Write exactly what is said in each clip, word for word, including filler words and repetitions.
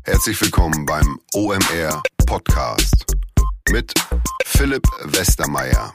Herzlich willkommen beim O M R Podcast mit Philipp Westermeier.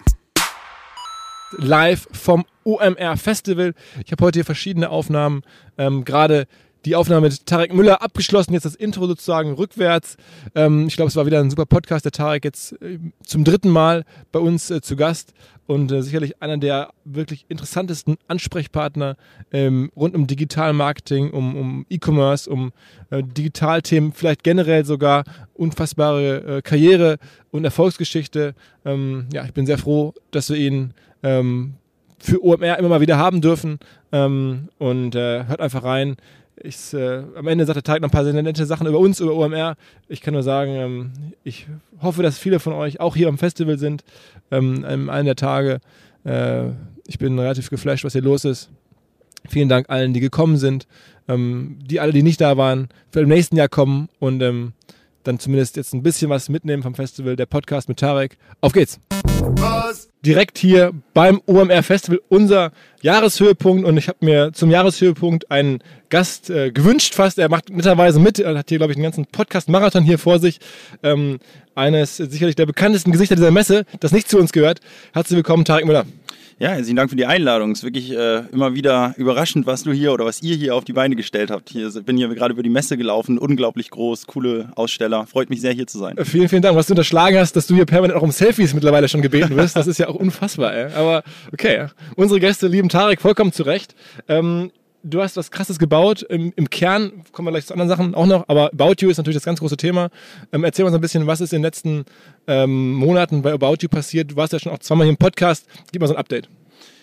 Live vom O M R Festival. Ich habe heute hier verschiedene Aufnahmen, ähm, gerade die Aufnahme mit Tarek Müller abgeschlossen, jetzt das Intro sozusagen rückwärts. Ähm, ich glaube, es war wieder ein super Podcast, der Tarek jetzt äh, zum dritten Mal bei uns äh, zu Gast und äh, sicherlich einer der wirklich interessantesten Ansprechpartner ähm, rund um Digital-Marketing, um, um E-Commerce, um äh, Digitalthemen, vielleicht generell sogar unfassbare äh, Karriere und Erfolgsgeschichte. Ähm, ja, ich bin sehr froh, dass wir ihn ähm, für O M R immer mal wieder haben dürfen ähm, und äh, hört einfach rein. Ich, äh, am Ende sagt der Tarek noch ein paar sehr nette Sachen über uns, über O M R. Ich kann nur sagen, ähm, ich hoffe, dass viele von euch auch hier am Festival sind, ähm, an einem der Tage. Äh, ich bin relativ geflasht, was hier los ist. Vielen Dank allen, die gekommen sind, ähm, die alle, die nicht da waren, für im nächsten Jahr kommen und ähm, dann zumindest jetzt ein bisschen was mitnehmen vom Festival. Der Podcast mit Tarek. Auf geht's! Was? Direkt hier beim O M R Festival, unser Jahreshöhepunkt, und ich habe mir zum Jahreshöhepunkt einen Gast äh, gewünscht fast. Er macht netterweise mit, er hat hier, glaube ich, einen ganzen Podcast-Marathon hier vor sich. Ähm, eines sicherlich der bekanntesten Gesichter dieser Messe, das nicht zu uns gehört. Herzlich willkommen, Tarek Müller. Ja, herzlichen Dank für die Einladung. Es ist wirklich äh, immer wieder überraschend, was du hier oder was ihr hier auf die Beine gestellt habt. Ich bin hier gerade über die Messe gelaufen, unglaublich groß, coole Aussteller. Freut mich sehr, hier zu sein. Vielen, vielen Dank, was du unterschlagen hast, dass du hier permanent auch um Selfies mittlerweile schon gebeten wirst. Das ist ja auch unfassbar, ey. Aber okay, unsere Gäste lieben Tarek vollkommen zu Recht. Ähm, Du hast was Krasses gebaut. Im, Im Kern kommen wir gleich zu anderen Sachen auch noch, aber About You ist natürlich das ganz große Thema. Ähm, erzähl uns ein bisschen, was ist in den letzten ähm, Monaten bei About You passiert. Du warst ja schon auch zweimal hier im Podcast. Gib mal so ein Update.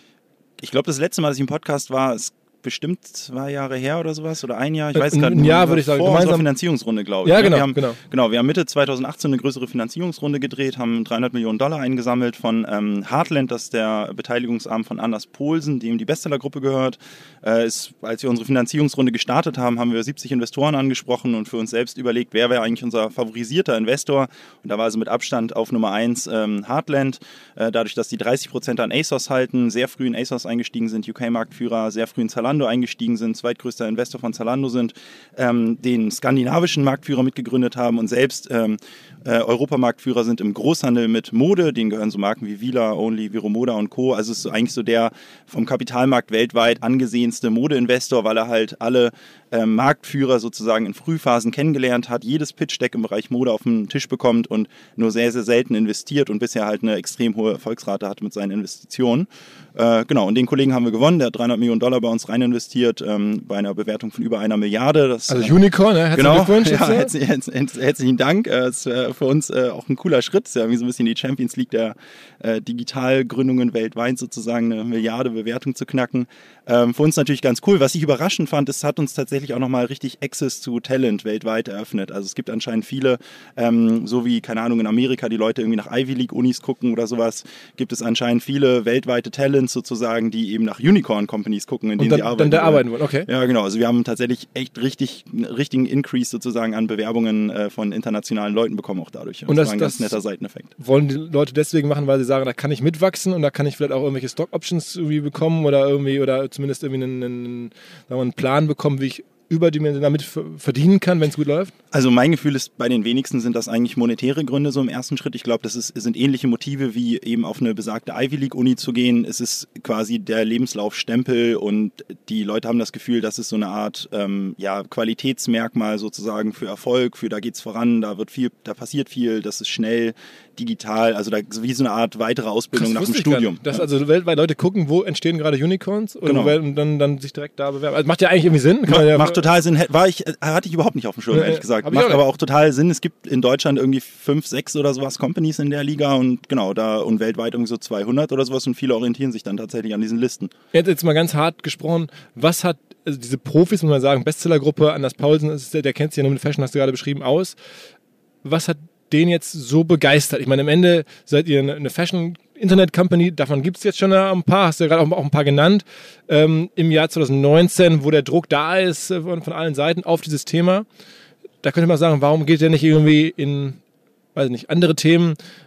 Ich glaube, das letzte Mal, dass ich im Podcast war, ist bestimmt zwei Jahre her oder sowas oder ein Jahr, ich weiß gar nicht. Ein Jahr würde ich sagen. Vor unserer Finanzierungsrunde, glaube ich. Ja, genau, wir haben, genau. Genau, wir haben Mitte zwanzig achtzehn eine größere Finanzierungsrunde gedreht, haben dreihundert Millionen Dollar eingesammelt von ähm, Heartland, das ist der Beteiligungsarm von Anders Poulsen, dem die Bestseller-Gruppe gehört. Äh, ist, als wir unsere Finanzierungsrunde gestartet haben, haben wir siebzig Investoren angesprochen und für uns selbst überlegt, wer wäre eigentlich unser favorisierter Investor. Und da war also mit Abstand auf Nummer eins ähm, Heartland. Äh, dadurch, dass die dreißig Prozent an ASOS halten, sehr früh in ASOS eingestiegen sind, U K-Marktführer, sehr früh in Zalando eingestiegen sind, zweitgrößter Investor von Zalando sind, ähm, den skandinavischen Marktführer mitgegründet haben und selbst ähm, äh, Europamarktführer sind im Großhandel mit Mode, denen gehören so Marken wie Vila, Only, Viromoda und Co. Also es ist so eigentlich so der vom Kapitalmarkt weltweit angesehenste Modeinvestor, weil er halt alle äh, Marktführer sozusagen in Frühphasen kennengelernt hat, jedes Pitch-Deck im Bereich Mode auf den Tisch bekommt und nur sehr, sehr selten investiert und bisher halt eine extrem hohe Erfolgsrate hatte mit seinen Investitionen. Äh, genau, und den Kollegen haben wir gewonnen, der hat dreihundert Millionen Dollar bei uns rein investiert, ähm, bei einer Bewertung von über einer Milliarde. Das, also Unicorn, ne? Herzlichen genau, Glückwunsch. Ja, herzlich, herzlich, herzlichen Dank. Das ist äh, für uns äh, auch ein cooler Schritt. Das ist ja wie so ein bisschen die Champions League der äh, Digitalgründungen weltweit, sozusagen eine Milliarde Bewertung zu knacken. Ähm, für uns natürlich ganz cool. Was ich überraschend fand, es hat uns tatsächlich auch nochmal richtig Access to Talent weltweit eröffnet. Also es gibt anscheinend viele, ähm, so wie, keine Ahnung, in Amerika die Leute irgendwie nach Ivy League Unis gucken oder sowas, gibt es anscheinend viele weltweite Talents sozusagen, die eben nach Unicorn Companies gucken, in denen dann, sie arbeiten. Dann da arbeiten wollen, okay. Ja, genau. Also wir haben tatsächlich echt richtig, einen richtigen Increase sozusagen an Bewerbungen äh, von internationalen Leuten bekommen auch dadurch. Und, und das, das war ein ganz netter Seiteneffekt. Wollen die Leute deswegen machen, weil sie sagen, da kann ich mitwachsen und da kann ich vielleicht auch irgendwelche Stock Options irgendwie bekommen oder irgendwie oder zumindest irgendwie einen, einen, sagen wir, einen Plan bekommen, wie ich überdimensional damit verdienen kann, wenn es gut läuft? Also mein Gefühl ist, bei den wenigsten sind das eigentlich monetäre Gründe so im ersten Schritt. Ich glaube, das ist, sind ähnliche Motive wie eben auf eine besagte Ivy League Uni zu gehen. Es ist quasi der Lebenslaufstempel und die Leute haben das Gefühl, das ist so eine Art ähm, ja, Qualitätsmerkmal sozusagen für Erfolg, für da geht's voran, da wird viel, da passiert viel, das ist schnell, digital, also da wie so eine Art weitere Ausbildung nach dem Studium. Dass also weltweit Leute gucken, wo entstehen gerade Unicorns und, genau. und dann, dann sich direkt da bewerben. Also macht ja eigentlich irgendwie Sinn. Kann Ma- man ja macht total Sinn. War ich, hatte ich überhaupt nicht auf dem Schirm, ehrlich gesagt. Macht aber auch total Sinn. Es gibt in Deutschland irgendwie fünf, sechs oder sowas Companies in der Liga und genau, da und weltweit irgendwie so zweihundert oder sowas und viele orientieren sich dann tatsächlich an diesen Listen. Jetzt, jetzt mal ganz hart gesprochen, was hat also diese Profis, muss man sagen, Bestsellergruppe, Anders Poulsen, ist, der, der kennt sich ja nur mit Fashion, hast du gerade beschrieben, aus. Was hat den jetzt so begeistert? Ich meine, am Ende seid ihr eine Fashion-Internet-Company, davon gibt es jetzt schon ein paar, hast du ja gerade auch, auch ein paar genannt, ähm, im Jahr zwanzig neunzehn, wo der Druck da ist äh, von, von allen Seiten auf dieses Thema. Da könnte man sagen, warum geht der nicht irgendwie in, weiß ich nicht, andere Themen?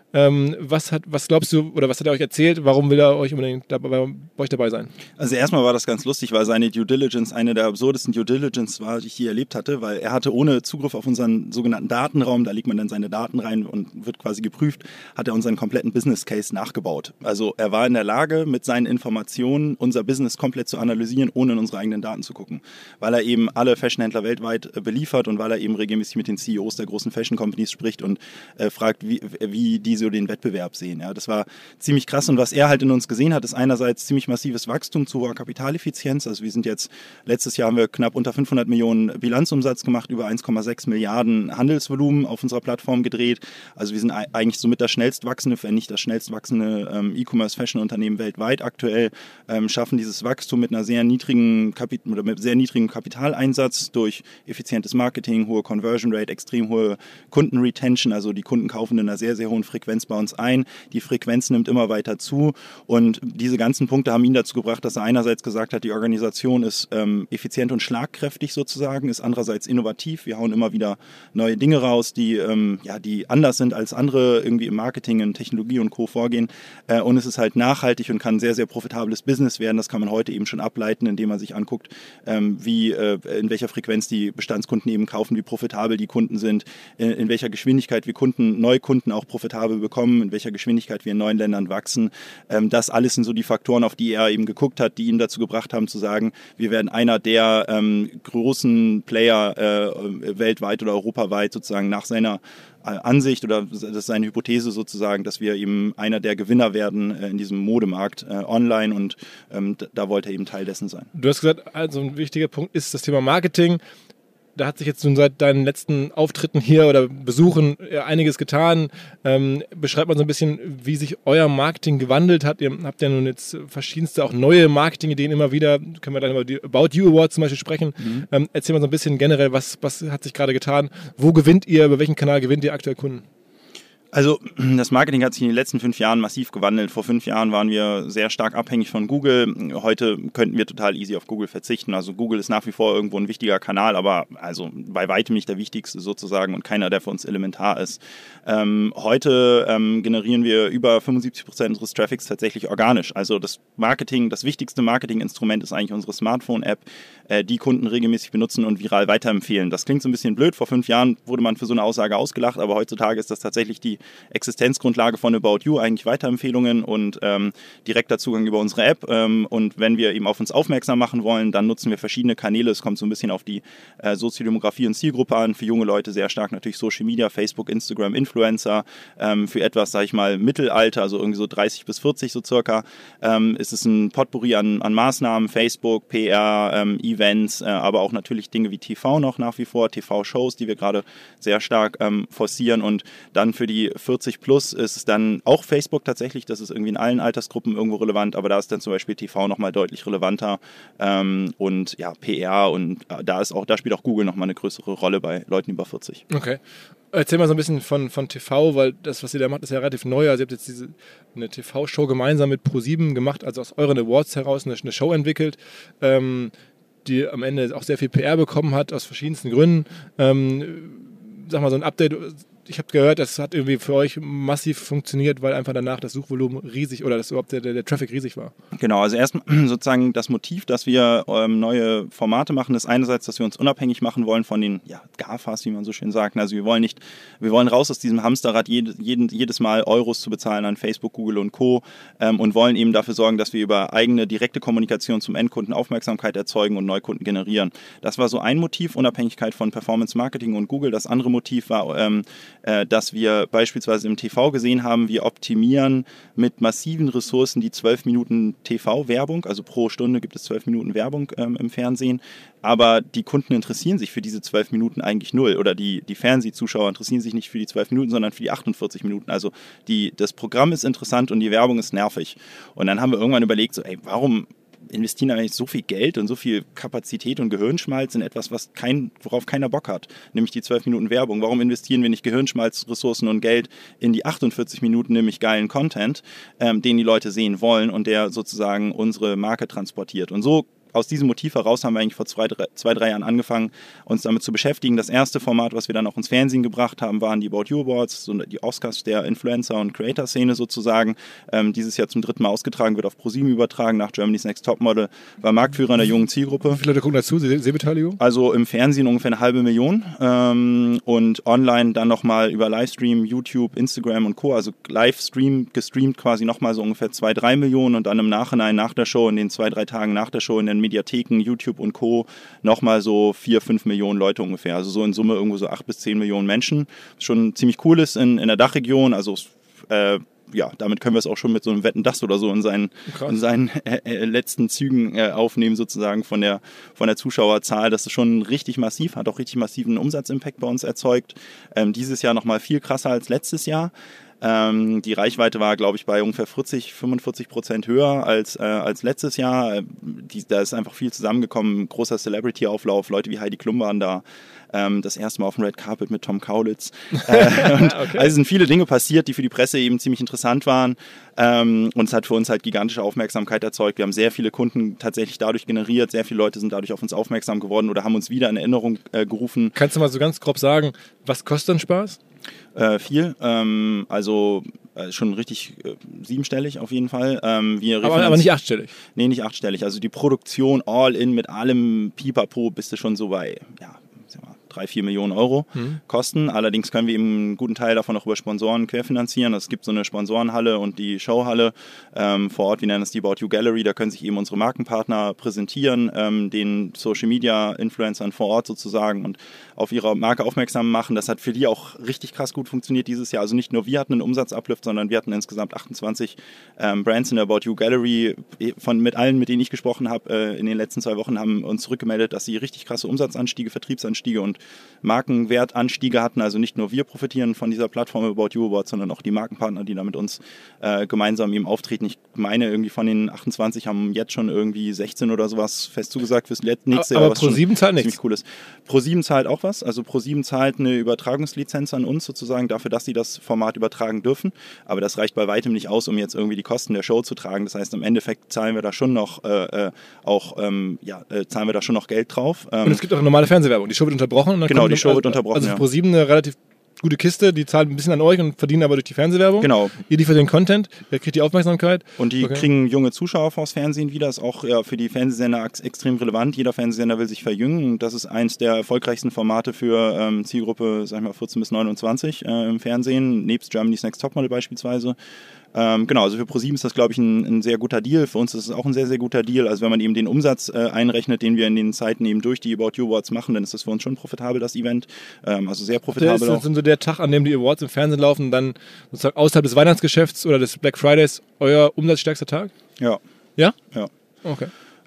Ähm, was hat, was glaubst du, oder was hat er euch erzählt? Warum will er euch unbedingt dabei, bei euch dabei sein? Also erstmal war das ganz lustig, weil seine Due Diligence eine der absurdesten Due Diligence war, die ich je erlebt hatte, weil er hatte ohne Zugriff auf unseren sogenannten Datenraum, da legt man dann seine Daten rein und wird quasi geprüft, hat er unseren kompletten Business Case nachgebaut. Also er war in der Lage, mit seinen Informationen unser Business komplett zu analysieren, ohne in unsere eigenen Daten zu gucken. Weil er eben alle Fashionhändler weltweit äh, beliefert und weil er eben regelmäßig mit den C E Os der großen Fashion Companies spricht und äh, fragt, wie, wie die so den Wettbewerb sehen. Ja, das war ziemlich krass und was er halt in uns gesehen hat, ist einerseits ziemlich massives Wachstum zu hoher Kapitaleffizienz. Also wir sind jetzt, letztes Jahr haben wir knapp unter fünfhundert Millionen Bilanzumsatz gemacht, über eins Komma sechs Milliarden Handelsvolumen auf unserer Plattform gedreht. Also wir sind eigentlich somit das schnellst wachsende, wenn nicht das schnellst wachsende ähm, E-Commerce-Fashion-Unternehmen weltweit aktuell, ähm, schaffen dieses Wachstum mit einer sehr niedrigen Kapit- oder mit sehr niedrigem Kapitaleinsatz durch effizientes Marketing, hohe Conversion Rate, extrem hohe Kundenretention, also die Kunden kaufen in einer sehr, sehr hohen Frequenz bei uns ein. Die Frequenz nimmt immer weiter zu und diese ganzen Punkte haben ihn dazu gebracht, dass er einerseits gesagt hat, die Organisation ist ähm, effizient und schlagkräftig sozusagen, ist andererseits innovativ. Wir hauen immer wieder neue Dinge raus, die, ähm, ja, die anders sind als andere irgendwie im Marketing, in Technologie und Co. vorgehen äh, und es ist halt nachhaltig und kann ein sehr, sehr profitables Business werden. Das kann man heute eben schon ableiten, indem man sich anguckt, ähm, wie, äh, in welcher Frequenz die Bestandskunden eben kaufen, wie profitabel die Kunden sind, in, in welcher Geschwindigkeit wir Kunden, Neukunden auch profitabel bekommen, in welcher Geschwindigkeit wir in neuen Ländern wachsen. Ähm, das alles sind so die Faktoren, auf die er eben geguckt hat, die ihn dazu gebracht haben zu sagen, wir werden einer der ähm, großen Player äh, weltweit oder europaweit sozusagen nach seiner äh, Ansicht oder das ist seine Hypothese sozusagen, dass wir eben einer der Gewinner werden äh, in diesem Modemarkt äh, online und ähm, da wollte er eben Teil dessen sein. Du hast gesagt, also ein wichtiger Punkt ist das Thema Marketing. Da hat sich jetzt nun seit deinen letzten Auftritten hier oder Besuchen einiges getan. Ähm, beschreibt mal so ein bisschen, wie sich euer Marketing gewandelt hat. Ihr habt ja nun jetzt verschiedenste auch neue Marketingideen immer wieder. Können wir dann über die About You Awards zum Beispiel sprechen. Mhm. Ähm, erzähl mal so ein bisschen generell, was, was hat sich gerade getan? Wo gewinnt ihr, über welchen Kanal gewinnt ihr aktuell Kunden? Also das Marketing hat sich in den letzten fünf Jahren massiv gewandelt. Vor fünf Jahren waren wir sehr stark abhängig von Google. Heute könnten wir total easy auf Google verzichten. Also Google ist nach wie vor irgendwo ein wichtiger Kanal, aber also bei weitem nicht der wichtigste sozusagen und keiner, der für uns elementar ist. Ähm, heute ähm, generieren wir über fünfundsiebzig Prozent unseres Traffics tatsächlich organisch. Also das Marketing, das wichtigste Marketinginstrument ist eigentlich unsere Smartphone-App, äh, die Kunden regelmäßig benutzen und viral weiterempfehlen. Das klingt so ein bisschen blöd. Vor fünf Jahren wurde man für so eine Aussage ausgelacht, aber heutzutage ist das tatsächlich die Existenzgrundlage von About You, eigentlich Weiterempfehlungen und ähm, direkter Zugang über unsere App. Ähm, und wenn wir eben auf uns aufmerksam machen wollen, dann nutzen wir verschiedene Kanäle. Es kommt so ein bisschen auf die äh, Soziodemografie und Zielgruppe an. Für junge Leute sehr stark natürlich Social Media, Facebook, Instagram, Influencer. Ähm, für etwas, sage ich mal, Mittelalter, also irgendwie so dreißig bis vierzig so circa, ähm, ist es ein Potpourri an, an Maßnahmen, Facebook, P R, ähm, Events, äh, aber auch natürlich Dinge wie T V noch nach wie vor, T V-Shows, die wir gerade sehr stark ähm, forcieren und dann für die vierzig plus ist es dann auch Facebook tatsächlich, das ist irgendwie in allen Altersgruppen irgendwo relevant, aber da ist dann zum Beispiel T V nochmal deutlich relevanter ähm, und ja, P R und äh, da ist auch, da spielt auch Google nochmal eine größere Rolle bei Leuten über vierzig. Okay. Erzähl mal so ein bisschen von, von T V, weil das, was ihr da macht, ist ja relativ neu. Also ihr habt jetzt diese, eine T V-Show gemeinsam mit ProSieben gemacht, also aus euren Awards heraus eine, eine Show entwickelt, ähm, die am Ende auch sehr viel P R bekommen hat, aus verschiedensten Gründen. Ähm, sag mal, so ein Update. Ich habe gehört, das hat irgendwie für euch massiv funktioniert, weil einfach danach das Suchvolumen riesig oder das überhaupt der, der, der Traffic riesig war. Genau, also erstmal sozusagen das Motiv, dass wir ähm, neue Formate machen, ist einerseits, dass wir uns unabhängig machen wollen von den ja, GAFAs, wie man so schön sagt. Also wir wollen nicht, wir wollen raus aus diesem Hamsterrad, jede, jeden, jedes Mal Euros zu bezahlen an Facebook, Google und Co. Ähm, und wollen eben dafür sorgen, dass wir über eigene direkte Kommunikation zum Endkunden Aufmerksamkeit erzeugen und Neukunden generieren. Das war so ein Motiv, Unabhängigkeit von Performance Marketing und Google. Das andere Motiv war, ähm, dass wir beispielsweise im T V gesehen haben, wir optimieren mit massiven Ressourcen die zwölf Minuten T V-Werbung, also pro Stunde gibt es zwölf Minuten Werbung ähm, im Fernsehen, aber die Kunden interessieren sich für diese zwölf Minuten eigentlich null oder die, die Fernsehzuschauer interessieren sich nicht für die zwölf Minuten, sondern für die achtundvierzig Minuten. Also die, das Programm ist interessant und die Werbung ist nervig. Und dann haben wir irgendwann überlegt, so, ey, warum investieren eigentlich so viel Geld und so viel Kapazität und Gehirnschmalz in etwas, was kein, worauf keiner Bock hat, nämlich die zwölf Minuten Werbung. Warum investieren wir nicht Gehirnschmalz, Ressourcen und Geld in die achtundvierzig Minuten, nämlich geilen Content, ähm, den die Leute sehen wollen und der sozusagen unsere Marke transportiert. Und so aus diesem Motiv heraus haben wir eigentlich vor zwei drei, zwei, drei Jahren angefangen, uns damit zu beschäftigen. Das erste Format, was wir dann auch ins Fernsehen gebracht haben, waren die About You Awards, so die Oscars der Influencer- und Creator-Szene sozusagen. Ähm, dieses Jahr zum dritten Mal ausgetragen, wird auf ProSieben übertragen, nach Germany's Next Topmodel, war Marktführer in der jungen Zielgruppe. Wie viele Leute gucken dazu? Se- Sehbeteiligung? Also im Fernsehen ungefähr eine halbe Million ähm, und online dann nochmal über Livestream, YouTube, Instagram und Co. Also Livestream gestreamt quasi nochmal so ungefähr zwei, drei Millionen und dann im Nachhinein nach der Show, in den zwei, drei Tagen nach der Show in den Mediatheken, YouTube und Co. nochmal so vier, fünf Millionen Leute ungefähr. Also so in Summe irgendwo so acht bis zehn Millionen Menschen. Was schon ziemlich cool ist in, in der Dachregion. Also äh, ja, damit können wir es auch schon mit so einem Wetten, das oder so in seinen, in seinen äh, äh, letzten Zügen äh, aufnehmen, sozusagen von der, von der Zuschauerzahl. Das ist schon richtig massiv, hat auch richtig massiven Umsatzimpact bei uns erzeugt. Ähm, dieses Jahr nochmal viel krasser als letztes Jahr. Ähm, die Reichweite war, glaube ich, bei ungefähr vierzig, fünfundvierzig Prozent höher als, äh, als letztes Jahr. Die, da ist einfach viel zusammengekommen. Großer Celebrity-Auflauf, Leute wie Heidi Klum waren da. Ähm, das erste Mal auf dem Red Carpet mit Tom Kaulitz. Äh, und okay. Also sind viele Dinge passiert, die für die Presse eben ziemlich interessant waren. Ähm, und es hat für uns halt gigantische Aufmerksamkeit erzeugt. Wir haben sehr viele Kunden tatsächlich dadurch generiert. Sehr viele Leute sind dadurch auf uns aufmerksam geworden oder haben uns wieder in Erinnerung äh, gerufen. Kannst du mal so ganz grob sagen, was kostet denn Spaß? Äh, viel, ähm, also äh, schon richtig äh, siebenstellig auf jeden Fall. Ähm, wir aber, aber nicht achtstellig? Nee, nicht achtstellig. Also die Produktion all in mit allem Pipapo bist du schon so bei, ja, drei, vier Millionen Euro mhm. kosten. Allerdings können wir eben einen guten Teil davon auch über Sponsoren querfinanzieren. Es gibt so eine Sponsorenhalle und die Showhalle ähm, vor Ort, wir nennen es die About You Gallery, da können sich eben unsere Markenpartner präsentieren, ähm, den Social Media Influencern vor Ort sozusagen und auf ihre Marke aufmerksam machen. Das hat für die auch richtig krass gut funktioniert dieses Jahr. Also nicht nur wir hatten einen Umsatzuplift, sondern wir hatten insgesamt achtundzwanzig ähm, Brands in der About You Gallery. Von mit allen, mit denen ich gesprochen habe, äh, in den letzten zwei Wochen haben uns zurückgemeldet, dass sie richtig krasse Umsatzanstiege, Vertriebsanstiege und Markenwertanstiege hatten. Also nicht nur wir profitieren von dieser Plattform About You Awards, sondern auch die Markenpartner, die da mit uns äh, gemeinsam eben auftreten. Ich meine, irgendwie von den achtundzwanzig haben jetzt schon irgendwie sechzehn oder sowas fest zugesagt fürs nächste Jahr. Aber ProSieben zahlt nichts. Ziemlich cool ist. ProSieben zahlt auch was. Also ProSieben zahlt eine Übertragungslizenz an uns sozusagen dafür, dass sie das Format übertragen dürfen. Aber das reicht bei weitem nicht aus, um jetzt irgendwie die Kosten der Show zu tragen. Das heißt, im Endeffekt zahlen wir da schon noch äh, auch ähm, ja, äh, zahlen wir da schon noch Geld drauf. Ähm, und es gibt auch eine normale Fernsehwerbung. Die Show wird unterbrochen. Und dann genau, kommt die Show also, wird unterbrochen. Also ja. ProSieben eine relativ gute Kiste, die zahlt ein bisschen an euch und verdienen aber durch die Fernsehwerbung. Genau. Ihr liefert den Content, ihr kriegt die Aufmerksamkeit. Und die okay. kriegen junge Zuschauer vors Fernsehen wieder. Ist auch ja, für die Fernsehsender extrem relevant. Jeder Fernsehsender will sich verjüngen. Das ist eins der erfolgreichsten Formate für ähm, Zielgruppe, sag ich mal, vierzehn bis neunundzwanzig äh, im Fernsehen, nebst Germany's Next Topmodel beispielsweise. Ähm, genau, also für ProSieben ist das, glaube ich, ein, ein sehr guter Deal. Für uns ist es auch ein sehr, sehr guter Deal. Also wenn man eben den Umsatz äh, einrechnet, den wir in den Zeiten eben durch die About You Awards machen, dann ist das für uns schon profitabel, das Event. Ähm, also sehr profitabel. Das ist so der Tag, an dem die Awards im Fernsehen laufen, dann sozusagen außerhalb des Weihnachtsgeschäfts oder des Black Fridays euer umsatzstärkster Tag? Ja. Ja? Ja. Okay.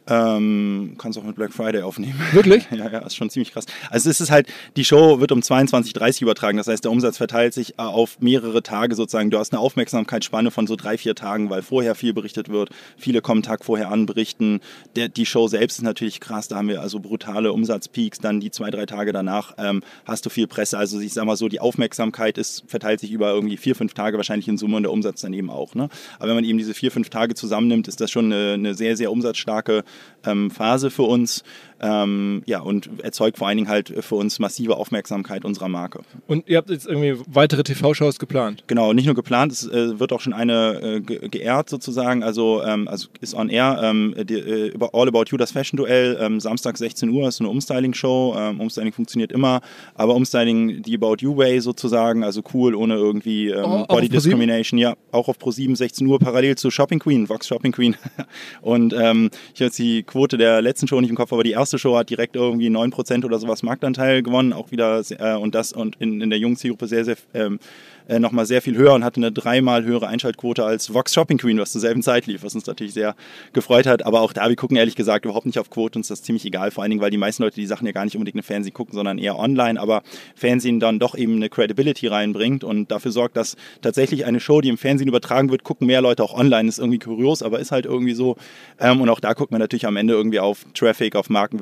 Ähm, kannst auch mit Black Friday aufnehmen. Wirklich? Ja, ja, ist schon ziemlich krass. Also es ist halt, die Show wird um zweiundzwanzig Uhr dreißig übertragen, das heißt, der Umsatz verteilt sich auf mehrere Tage sozusagen. Du hast eine Aufmerksamkeitsspanne von so drei, vier Tagen, weil vorher viel berichtet wird. Viele kommen einen Tag vorher an, berichten. Der, die Show selbst ist natürlich krass, da haben wir also brutale Umsatzpeaks, dann die zwei, drei Tage danach ähm, hast du viel Presse. Also ich sag mal so, die Aufmerksamkeit ist, verteilt sich über irgendwie vier, fünf Tage wahrscheinlich in Summe und der Umsatz dann eben auch. Ne? Aber wenn man eben diese vier, fünf Tage zusammennimmt, ist das schon eine, eine sehr, sehr umsatzstarke Ähm, Phase für uns ähm, ja, und erzeugt vor allen Dingen halt für uns massive Aufmerksamkeit unserer Marke. Und ihr habt jetzt irgendwie weitere T V-Shows geplant? Genau, nicht nur geplant, es äh, wird auch schon eine äh, ge- geehrt sozusagen, also, ähm, also ist on air, ähm, die, äh, über All About You, das Fashion-Duell, ähm, Samstag sechzehn Uhr, ist so eine Umstyling-Show, ähm, Umstyling funktioniert immer, aber Umstyling die About You-Way sozusagen, also cool, ohne irgendwie ähm, oh, Body Discrimination, ja, auch auf ProSieben sechzehn Uhr, parallel zu Shopping Queen, Vox Shopping Queen und ähm, ich habe jetzt die Quote der letzten Show nicht im Kopf, aber die erste Show hat direkt irgendwie neun Prozent oder sowas Marktanteil gewonnen, auch wieder äh, und das und in, in der jungen Zielgruppe sehr, sehr ähm, äh, nochmal sehr viel höher und hatte eine dreimal höhere Einschaltquote als Vox Shopping Queen, was zur selben Zeit lief, was uns natürlich sehr gefreut hat, aber auch da, wir gucken ehrlich gesagt überhaupt nicht auf Quote, uns ist das ziemlich egal, vor allen Dingen, weil die meisten Leute die Sachen ja gar nicht unbedingt im Fernsehen gucken, sondern eher online, aber Fernsehen dann doch eben eine Credibility reinbringt und dafür sorgt, dass tatsächlich eine Show, die im Fernsehen übertragen wird, gucken mehr Leute auch online, ist irgendwie kurios, aber ist halt irgendwie so ähm, und auch da guckt man natürlich am Ende irgendwie auf Traffic, auf Markenwert,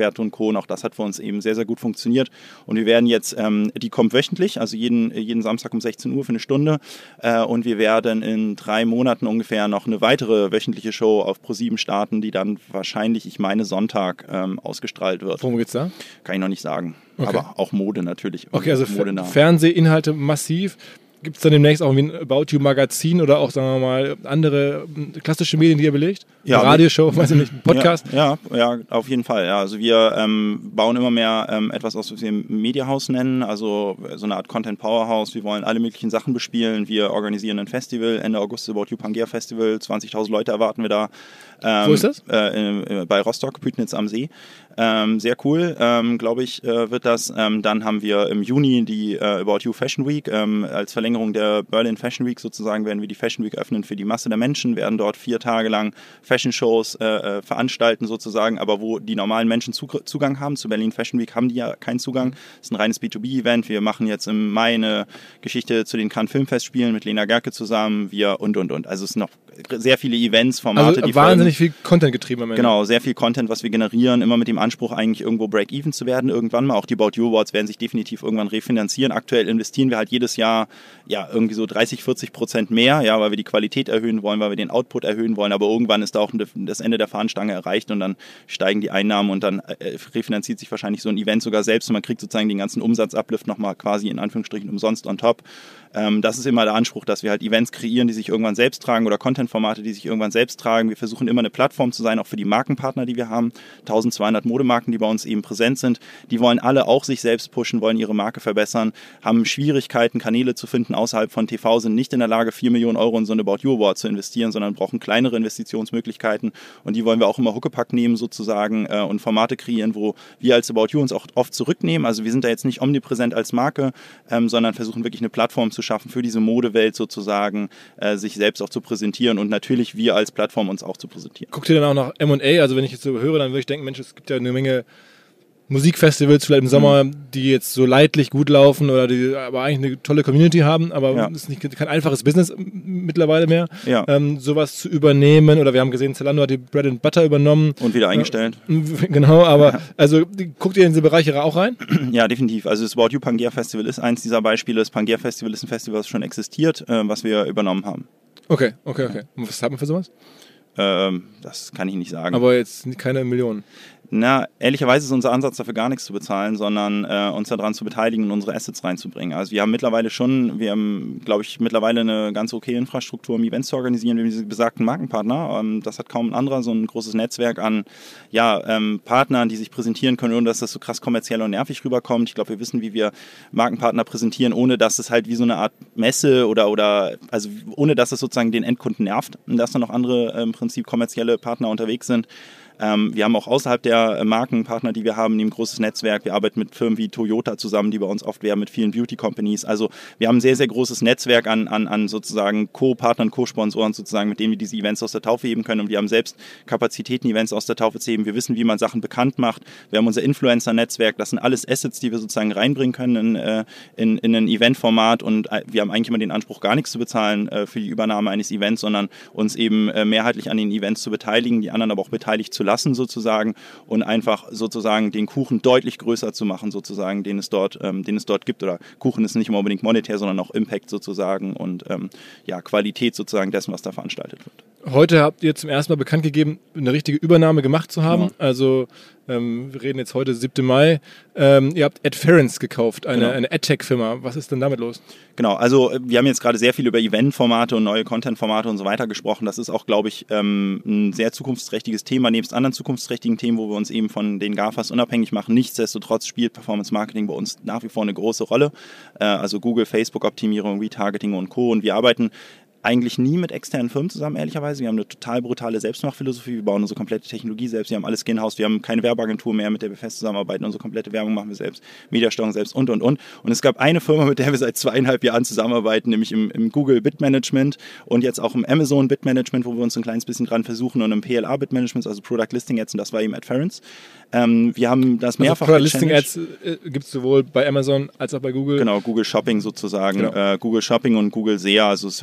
Markenwerte und Co. Und auch das hat für uns eben sehr, sehr gut funktioniert. Und wir werden jetzt, ähm, die kommt wöchentlich, also jeden, jeden Samstag um sechzehn Uhr für eine Stunde. Äh, und wir werden in drei Monaten ungefähr noch eine weitere wöchentliche Show auf ProSieben starten, die dann wahrscheinlich, ich meine, Sonntag ähm, ausgestrahlt wird. Worum geht's da? Kann ich noch nicht sagen. Okay. Aber auch Mode natürlich. Okay, also Modenah. Fernsehinhalte massiv. Gibt es dann demnächst auch ein About You Magazin oder auch, sagen wir mal, andere klassische Medien, die ihr belegt? Ja, eine Radioshow, weiß ich nicht, ein Podcast? Ja, ja, ja, auf jeden Fall. Ja. Also wir ähm, bauen immer mehr ähm, etwas aus, was wir Mediahaus nennen, also so eine Art Content Powerhouse. Wir wollen alle möglichen Sachen bespielen. Wir organisieren ein Festival, Ende August, About You Pangea Festival. zwanzigtausend Leute erwarten wir da. Ähm, Wo ist das? Äh, bei Rostock, Pütnitz am See. Ähm, sehr cool, ähm, glaube ich, äh, wird das. Ähm, dann haben wir im Juni die äh, About You Fashion Week. Ähm, als Verlängerung der Berlin Fashion Week sozusagen werden wir die Fashion Week öffnen für die Masse der Menschen, werden dort vier Tage lang Fashion-Shows äh, veranstalten sozusagen, aber wo die normalen Menschen Zug- Zugang haben. Zu Berlin Fashion Week haben die ja keinen Zugang. Das ist ein reines B zwei B-Event. Wir machen jetzt im Mai eine Geschichte zu den Cannes Filmfestspielen mit Lena Gerke zusammen. Wir und, und, und. Also es sind noch sehr viele Events, Formate, also die wahnsinnig folgen. viel Content getrieben am Ende. Genau, sehr viel Content, was wir generieren, immer mit dem Anspruch eigentlich irgendwo Break-Even zu werden irgendwann mal. Auch die About You Awards werden sich definitiv irgendwann refinanzieren. Aktuell investieren wir halt jedes Jahr ja irgendwie so dreißig, vierzig Prozent mehr, ja, weil wir die Qualität erhöhen wollen, weil wir den Output erhöhen wollen, aber irgendwann ist da auch das Ende der Fahnenstange erreicht und dann steigen die Einnahmen und dann äh, refinanziert sich wahrscheinlich so ein Event sogar selbst und man kriegt sozusagen den ganzen Umsatzuplift nochmal quasi in Anführungsstrichen umsonst on top. Ähm, das ist immer der Anspruch, dass wir halt Events kreieren, die sich irgendwann selbst tragen oder Content-Formate, die sich irgendwann selbst tragen. Wir versuchen immer eine Plattform zu sein, auch für die Markenpartner, die wir haben. zwölfhundert Modemarken, die bei uns eben präsent sind. Die wollen alle auch sich selbst pushen, wollen ihre Marke verbessern, haben Schwierigkeiten, Kanäle zu finden außerhalb von T V, sind nicht in der Lage, vier Millionen Euro in so eine About You Award zu investieren, sondern brauchen kleinere Investitionsmöglichkeiten und die wollen wir auch immer Huckepack nehmen sozusagen äh, und Formate kreieren, wo wir als About You uns auch oft zurücknehmen. Also wir sind da jetzt nicht omnipräsent als Marke, ähm, sondern versuchen wirklich eine Plattform zu schaffen für diese Modewelt sozusagen, äh, sich selbst auch zu präsentieren und natürlich wir als Plattform uns auch zu präsentieren. Guckt ihr dann auch nach M und A? Also wenn ich jetzt so höre, dann würde ich denken, Mensch, es gibt ja eine Menge Musikfestivals vielleicht im Sommer, mhm. die jetzt so leidlich gut laufen oder die aber eigentlich eine tolle Community haben, aber ja. es ist nicht, kein einfaches Business mittlerweile mehr, ja. ähm, sowas zu übernehmen. Oder wir haben gesehen, Zalando hat die Bread and Butter übernommen. Und wieder eingestellt. Äh, genau, aber ja. also guckt ihr in diese Bereiche auch rein? Ja, definitiv. Also das About You Pangea Festival ist eins dieser Beispiele. Das Pangea Festival ist ein Festival, das schon existiert, äh, was wir übernommen haben. Okay, okay, okay. Und was hat man für sowas? Ähm, das kann ich nicht sagen. Aber jetzt keine Millionen. Na, ehrlicherweise ist unser Ansatz dafür gar nichts zu bezahlen, sondern äh, uns daran zu beteiligen und unsere Assets reinzubringen. Also wir haben mittlerweile schon, wir haben, glaube ich, mittlerweile eine ganz okay Infrastruktur, um Events zu organisieren. Wir haben diese besagten Markenpartner. Ähm, das hat kaum ein anderer, so ein großes Netzwerk an ja, ähm, Partnern, die sich präsentieren können, ohne dass das so krass kommerziell und nervig rüberkommt. Ich glaube, wir wissen, wie wir Markenpartner präsentieren, ohne dass es halt wie so eine Art Messe oder, oder also ohne dass es sozusagen den Endkunden nervt und dass da noch andere äh, im Prinzip kommerzielle Partner unterwegs sind. Ähm, wir haben auch außerhalb der Markenpartner, die wir haben, ein großes Netzwerk. Wir arbeiten mit Firmen wie Toyota zusammen, die bei uns oft werben, mit vielen Beauty-Companies. Also wir haben ein sehr, sehr großes Netzwerk an, an, an sozusagen Co-Partnern, Co-Sponsoren sozusagen, mit denen wir diese Events aus der Taufe heben können. Und wir haben selbst Kapazitäten, Events aus der Taufe zu heben. Wir wissen, wie man Sachen bekannt macht. Wir haben unser Influencer-Netzwerk. Das sind alles Assets, die wir sozusagen reinbringen können in, in, in ein Eventformat. Und wir haben eigentlich immer den Anspruch, gar nichts zu bezahlen äh, für die Übernahme eines Events, sondern uns eben äh, mehrheitlich an den Events zu beteiligen, die anderen aber auch beteiligt zu lassen. lassen sozusagen und einfach sozusagen den Kuchen deutlich größer zu machen sozusagen, den es dort, ähm, den es dort gibt. Oder Kuchen ist nicht immer unbedingt monetär, sondern auch Impact sozusagen und ähm, ja, Qualität sozusagen dessen, was da veranstaltet wird. Heute habt ihr zum ersten Mal bekannt gegeben, eine richtige Übernahme gemacht zu haben. Genau. Also ähm, wir reden jetzt heute siebten Mai. Ähm, ihr habt Adference gekauft, eine, Genau. eine AdTech-Firma. Was ist denn damit los? Genau, also wir haben jetzt gerade sehr viel über Event-Formate und neue Content-Formate und so weiter gesprochen. Das ist auch, glaube ich, ähm, ein sehr zukunftsträchtiges Thema, nebst anderen zukunftsträchtigen Themen, wo wir uns eben von den GAFAs unabhängig machen. Nichtsdestotrotz spielt Performance-Marketing bei uns nach wie vor eine große Rolle. Äh, also Google, Facebook-Optimierung, Retargeting und Co. Und wir arbeiten eigentlich nie mit externen Firmen zusammen, ehrlicherweise. Wir haben eine total brutale Selbstmachphilosophie. Wir bauen unsere komplette Technologie selbst. Wir haben alles in-house. Wir haben keine Werbeagentur mehr, mit der wir fest zusammenarbeiten. Unsere komplette Werbung machen wir selbst. Mediasteuerung selbst und, und, und. Und es gab eine Firma, mit der wir seit zweieinhalb Jahren zusammenarbeiten, nämlich im, im Google Bid Management und jetzt auch im Amazon Bid Management, wo wir uns ein kleines bisschen dran versuchen und im P L A Bid Management, also Product Listing Ads, und das war eben Adference. Ähm, wir haben das mehrfach also Product Listing Ads äh, gibt es sowohl bei Amazon als auch bei Google. Genau, Google Shopping sozusagen. Genau. Äh, Google Shopping und Google S E A, also Search Engine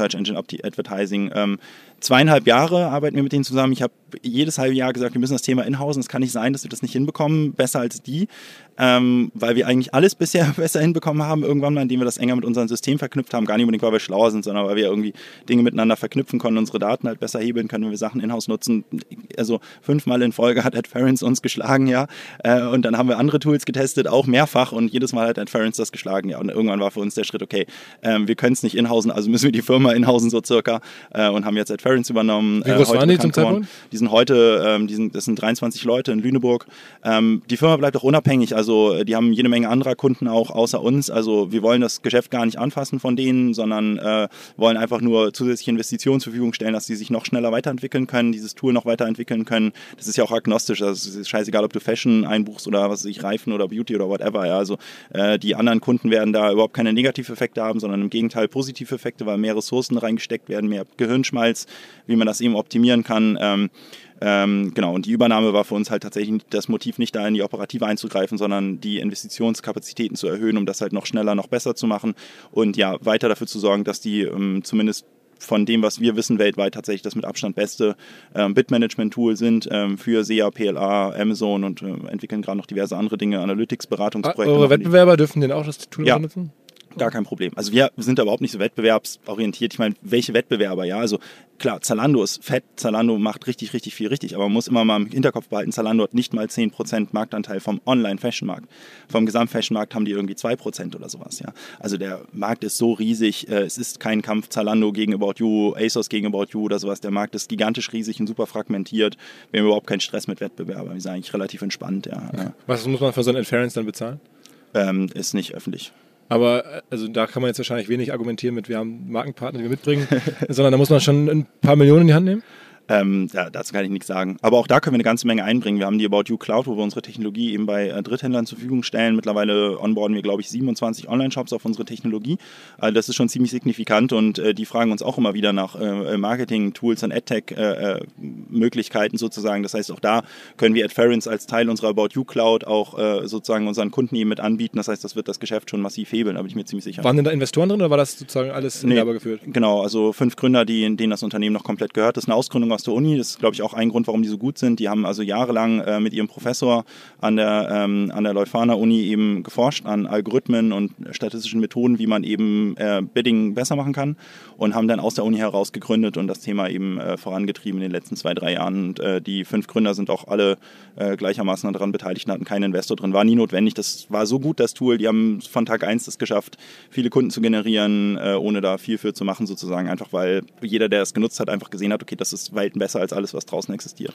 Advertising. Ähm, zweieinhalb Jahre arbeiten wir mit denen zusammen. Ich habe jedes halbe Jahr gesagt, wir müssen das Thema in-housen. Es kann nicht sein, dass wir das nicht hinbekommen, besser als die, ähm, weil wir eigentlich alles bisher besser hinbekommen haben, irgendwann mal, indem wir das enger mit unserem System verknüpft haben. Gar nicht unbedingt, weil wir schlauer sind, sondern weil wir irgendwie Dinge miteinander verknüpfen können, unsere Daten halt besser hebeln können, wenn wir Sachen in-house nutzen. Also fünfmal in Folge hat Adference uns geschlagen, ja. Äh, und dann haben wir andere Tools getestet, auch mehrfach, und jedes Mal hat Adference das geschlagen, ja. Und irgendwann war für uns der Schritt, okay, ähm, wir können es nicht in-housen, also müssen wir die Firma in-housen so circa, äh, und haben jetzt Adference übernommen. Wie groß äh, waren die zum Zeitpunkt? Die sind heute, ähm, die sind, das sind dreiundzwanzig Leute in Lüneburg. Ähm, die Firma bleibt auch unabhängig, also die haben jede Menge anderer Kunden auch außer uns. Also wir wollen das Geschäft gar nicht anfassen von denen, sondern äh, wollen einfach nur zusätzliche Investitionen zur Verfügung stellen, dass die sich noch schneller weiterentwickeln können, dieses Tool noch weiterentwickeln können. Das ist ja auch agnostisch, also es ist scheißegal, ob du Fashion einbuchst oder was weiß ich, Reifen oder Beauty oder whatever. Ja. Also äh, die anderen Kunden werden da überhaupt keine Negativeffekte haben, sondern im Gegenteil positive Effekte, weil mehr Ressourcen reingesteckt werden, mehr Gehirnschmalz, wie man das eben optimieren kann. Ähm, Ähm, genau, und die Übernahme war für uns halt tatsächlich das Motiv, nicht da in die Operative einzugreifen, sondern die Investitionskapazitäten zu erhöhen, um das halt noch schneller, noch besser zu machen und ja, weiter dafür zu sorgen, dass die ähm, zumindest von dem, was wir wissen, weltweit tatsächlich das mit Abstand beste ähm, Bid-Management-Tool sind ähm, für S E A, P L A, Amazon und äh, entwickeln gerade noch diverse andere Dinge, Analytics-Beratungsprojekte. Eure Wettbewerber dürfen den auch das Tool ja. benutzen? Gar kein Problem. Also wir sind da überhaupt nicht so wettbewerbsorientiert. Ich meine, welche Wettbewerber, ja? Also klar, Zalando ist fett, Zalando macht richtig, richtig viel richtig, aber man muss immer mal im Hinterkopf behalten, Zalando hat nicht mal zehn Prozent Marktanteil vom Online-Fashion-Markt. Vom Gesamt-Fashion-Markt haben die irgendwie zwei Prozent oder sowas, ja. Also der Markt ist so riesig, äh, es ist kein Kampf Zalando gegen About You, ASOS gegen About You oder sowas. Der Markt ist gigantisch riesig und super fragmentiert. Wir haben überhaupt keinen Stress mit Wettbewerbern. Wir sind eigentlich relativ entspannt, ja. Okay. Was muss man für so ein Adference dann bezahlen? Ähm, ist nicht öffentlich. Aber also da kann man jetzt wahrscheinlich wenig argumentieren mit, wir haben Markenpartner, die wir mitbringen, sondern da muss man schon ein paar Millionen in die Hand nehmen? Ähm, ja, dazu kann ich nichts sagen. Aber auch da können wir eine ganze Menge einbringen. Wir haben die About You Cloud, wo wir unsere Technologie eben bei äh, Dritthändlern zur Verfügung stellen. Mittlerweile onboarden wir, glaube ich, siebenundzwanzig Online-Shops auf unsere Technologie. Also das ist schon ziemlich signifikant und äh, die fragen uns auch immer wieder nach äh, Marketing-Tools und AdTech-Möglichkeiten äh, sozusagen. Das heißt, auch da können wir Adference als Teil unserer About You Cloud auch äh, sozusagen unseren Kunden eben mit anbieten. Das heißt, das wird das Geschäft schon massiv hebeln, da bin ich mir ziemlich sicher. Waren denn da Investoren drin oder war das sozusagen alles in nee, Werbe geführt? Genau, also fünf Gründer, die, denen das Unternehmen noch komplett gehört. Das ist eine Ausgründung aus der Uni. Das ist, glaube ich, auch ein Grund, warum die so gut sind. Die haben also jahrelang äh, mit ihrem Professor an der, ähm, an der Leuphana-Uni eben geforscht an Algorithmen und statistischen Methoden, wie man eben äh, Bidding besser machen kann und haben dann aus der Uni heraus gegründet und das Thema eben äh, vorangetrieben in den letzten zwei, drei Jahren. Und äh, die fünf Gründer sind auch alle äh, gleichermaßen daran beteiligt und hatten keinen Investor drin. War nie notwendig. Das war so gut, das Tool. Die haben von Tag eins das geschafft, viele Kunden zu generieren, äh, ohne da viel für zu machen sozusagen. Einfach weil jeder, der es genutzt hat, einfach gesehen hat, okay, das ist Welten besser als alles, was draußen existiert.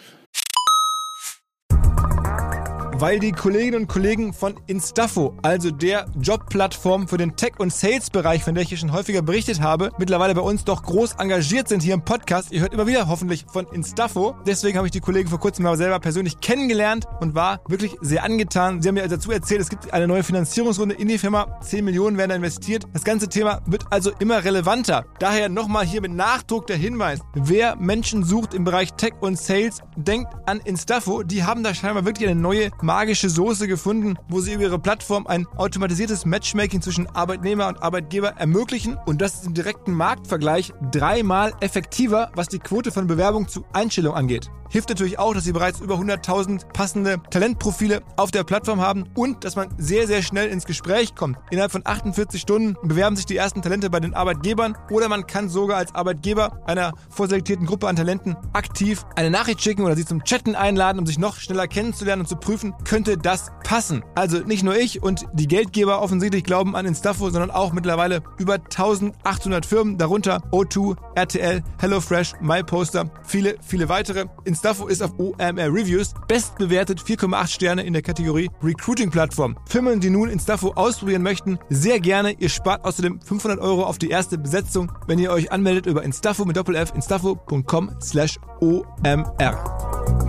Weil die Kolleginnen und Kollegen von Instafo, also der Jobplattform für den Tech- und Sales-Bereich, von der ich hier schon häufiger berichtet habe, mittlerweile bei uns doch groß engagiert sind hier im Podcast. Ihr hört immer wieder hoffentlich von Instafo. Deswegen habe ich die Kollegen vor kurzem mal selber persönlich kennengelernt und war wirklich sehr angetan. Sie haben mir dazu erzählt, es gibt eine neue Finanzierungsrunde in die Firma. zehn Millionen werden da investiert. Das ganze Thema wird also immer relevanter. Daher nochmal hier mit Nachdruck der Hinweis. Wer Menschen sucht im Bereich Tech und Sales, denkt an Instafo. Die haben da scheinbar wirklich eine neue magische Soße gefunden, wo sie über ihre Plattform ein automatisiertes Matchmaking zwischen Arbeitnehmer und Arbeitgeber ermöglichen und das ist im direkten Marktvergleich dreimal effektiver, was die Quote von Bewerbung zu Einstellung angeht. Hilft natürlich auch, dass sie bereits über hunderttausend passende Talentprofile auf der Plattform haben und dass man sehr, sehr schnell ins Gespräch kommt. Innerhalb von achtundvierzig Stunden bewerben sich die ersten Talente bei den Arbeitgebern oder man kann sogar als Arbeitgeber einer vorselektierten Gruppe an Talenten aktiv eine Nachricht schicken oder sie zum Chatten einladen, um sich noch schneller kennenzulernen und zu prüfen, könnte das passen. Also nicht nur ich und die Geldgeber offensichtlich glauben an Instafo, sondern auch mittlerweile über eintausendachthundert Firmen, darunter O zwei, R T L, HelloFresh, MyPoster, viele, viele weitere. Instafo ist auf O M R Reviews bestbewertet, vier Komma acht Sterne in der Kategorie Recruiting-Plattform. Firmen, die nun Instafo ausprobieren möchten, sehr gerne. Ihr spart außerdem fünfhundert Euro auf die erste Besetzung, wenn ihr euch anmeldet über Instafo mit Doppel F, instafo punkt com slash O M R.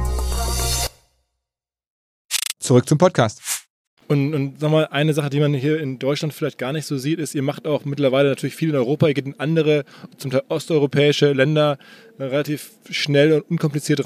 Zurück zum Podcast. Und, und sag mal, eine Sache, die man hier in Deutschland vielleicht gar nicht so sieht, ist, ihr macht auch mittlerweile natürlich viel in Europa, ihr geht in andere, zum Teil osteuropäische Länder äh, relativ schnell und unkompliziert rein.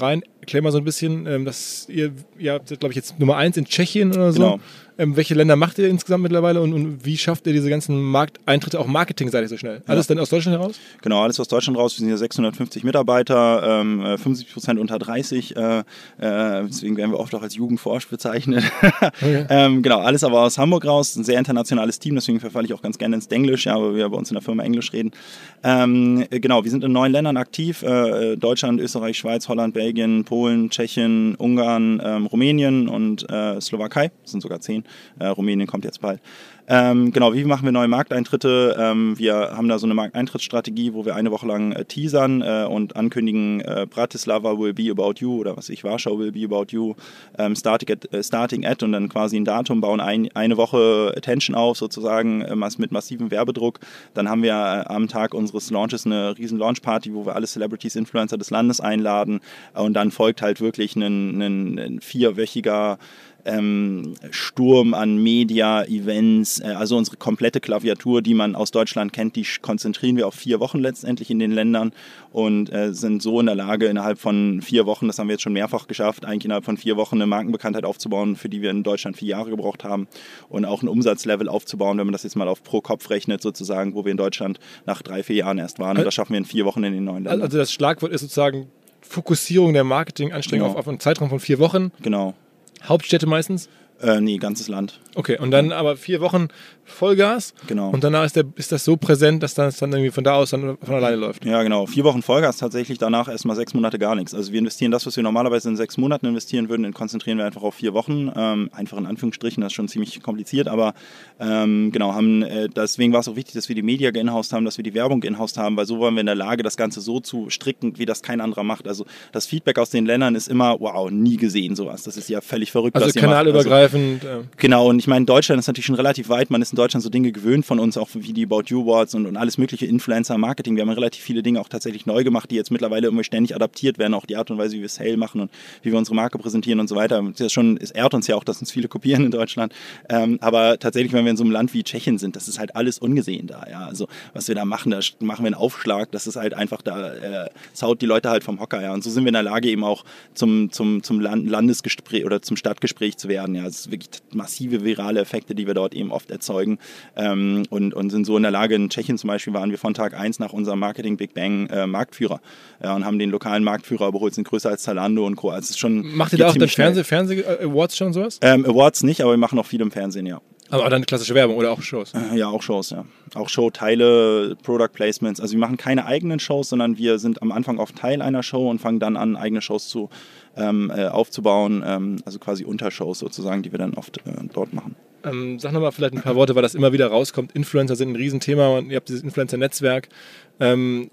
erklär mal so ein bisschen, ähm, dass ihr, ihr habt, glaube ich, jetzt Nummer eins in Tschechien oder so. Genau. Ähm, welche Länder macht ihr insgesamt mittlerweile und, und wie schafft ihr diese ganzen Markteintritte auch marketingseitig so schnell? Alles Ja. dann aus Deutschland heraus? Genau, alles aus Deutschland raus. Wir sind hier sechshundertfünfzig Mitarbeiter, ähm, fünfundsiebzig Prozent unter dreißig. Äh, äh, deswegen werden wir oft auch als Jugendforsch bezeichnet. Okay. ähm, genau, alles aber aus Hamburg raus. Ein sehr internationales Team, deswegen verfalle ich auch ganz gerne ins Denglisch, ja, weil wir bei uns in der Firma Englisch reden. Ähm, genau, wir sind in neun Ländern aktiv. Äh, Deutschland, Österreich, Schweiz, Holland, Belgien, Polen, Tschechien, Ungarn, ähm, Rumänien und äh, Slowakei. Das sind sogar zehn. Äh, Rumänien kommt jetzt bald. Ähm, genau, wie machen wir neue Markteintritte? Ähm, wir haben da so eine Markteintrittsstrategie, wo wir eine Woche lang äh, teasern äh, und ankündigen, äh, Bratislava will be about you oder was ich, Warschau will be about you, ähm, starting, at, äh, starting at und dann quasi ein Datum, bauen ein, eine Woche Attention auf sozusagen äh, mit massivem Werbedruck. Dann haben wir äh, am Tag unseres Launches eine riesen Launchparty, wo wir alle Celebrities, Influencer des Landes einladen äh, und dann folgt halt wirklich ein, ein, ein vierwöchiger Ähm, Sturm an Media, Events, äh, also unsere komplette Klaviatur, die man aus Deutschland kennt, die konzentrieren wir auf vier Wochen letztendlich in den Ländern und äh, sind so in der Lage, innerhalb von vier Wochen, das haben wir jetzt schon mehrfach geschafft, eigentlich innerhalb von vier Wochen eine Markenbekanntheit aufzubauen, für die wir in Deutschland vier Jahre gebraucht haben und auch ein Umsatzlevel aufzubauen, wenn man das jetzt mal auf pro Kopf rechnet sozusagen, wo wir in Deutschland nach drei, vier Jahren erst waren und das schaffen wir in vier Wochen in den neuen Ländern. Also das Schlagwort ist sozusagen Fokussierung der Marketinganstrengung Genau. auf, auf einen Zeitraum von vier Wochen. Genau. Hauptstädte meistens? Äh, nee, ganzes Land. Okay, und dann aber vier Wochen Vollgas. Genau. Und danach ist, der, ist das so präsent, dass das dann irgendwie von da aus dann von alleine läuft. Ja, genau. Vier Wochen Vollgas, tatsächlich danach erstmal sechs Monate gar nichts. Also wir investieren das, was wir normalerweise in sechs Monaten investieren würden, konzentrieren wir einfach auf vier Wochen. Ähm, einfach in Anführungsstrichen, das ist schon ziemlich kompliziert, aber ähm, genau, haben, äh, deswegen war es auch wichtig, dass wir die Media geinhoused haben, dass wir die Werbung geinhoused haben, weil so waren wir in der Lage, das Ganze so zu stricken, wie das kein anderer macht. Also das Feedback aus den Ländern ist immer, wow, nie gesehen sowas. Das ist ja völlig verrückt, also was ihr macht. kanalübergreifend. Also, genau, und ich meine, Deutschland ist natürlich schon relativ weit. Man ist in Deutschland so Dinge gewöhnt von uns, auch wie die About You Awards und, und alles mögliche Influencer-Marketing. Wir haben relativ viele Dinge auch tatsächlich neu gemacht, die jetzt mittlerweile irgendwie ständig adaptiert werden. Auch die Art und Weise, wie wir Sale machen und wie wir unsere Marke präsentieren und so weiter. Das ist schon, es ehrt uns ja auch, dass uns viele kopieren in Deutschland. Ähm, aber tatsächlich, wenn wir in so einem Land wie Tschechien sind, das ist halt alles ungesehen da. Ja? Also was wir da machen, da machen wir einen Aufschlag. Das ist halt einfach, da äh, es haut die Leute halt vom Hocker. Ja? Und so sind wir in der Lage, eben auch zum, zum, zum Land Landesgespräch oder zum Stadtgespräch zu werden. Ja, es ist wirklich massive virale Effekte, die wir dort eben oft erzeugen ähm, und, und sind so in der Lage. In Tschechien zum Beispiel waren wir von Tag eins nach unserem Marketing Big Bang äh, Marktführer ja, und haben den lokalen Marktführer überholt, sind größer als Zalando und Co. Also es ist schon, macht ihr da auch dann Fernseh, Fernseh-Awards schon sowas? Ähm, Awards nicht, aber wir machen auch viel im Fernsehen, ja. Aber dann klassische Werbung oder auch Shows? Ja, auch Shows, ja. Auch Showteile, Product Placements. Also wir machen keine eigenen Shows, sondern wir sind am Anfang oft Teil einer Show und fangen dann an, eigene Shows zu, ähm, äh, aufzubauen. Ähm, also quasi Untershows sozusagen, die wir dann oft äh, dort machen. Ähm, sag nochmal vielleicht ein paar Worte, weil das immer wieder rauskommt. Influencer sind ein Riesenthema und ihr habt dieses Influencer-Netzwerk. Ähm,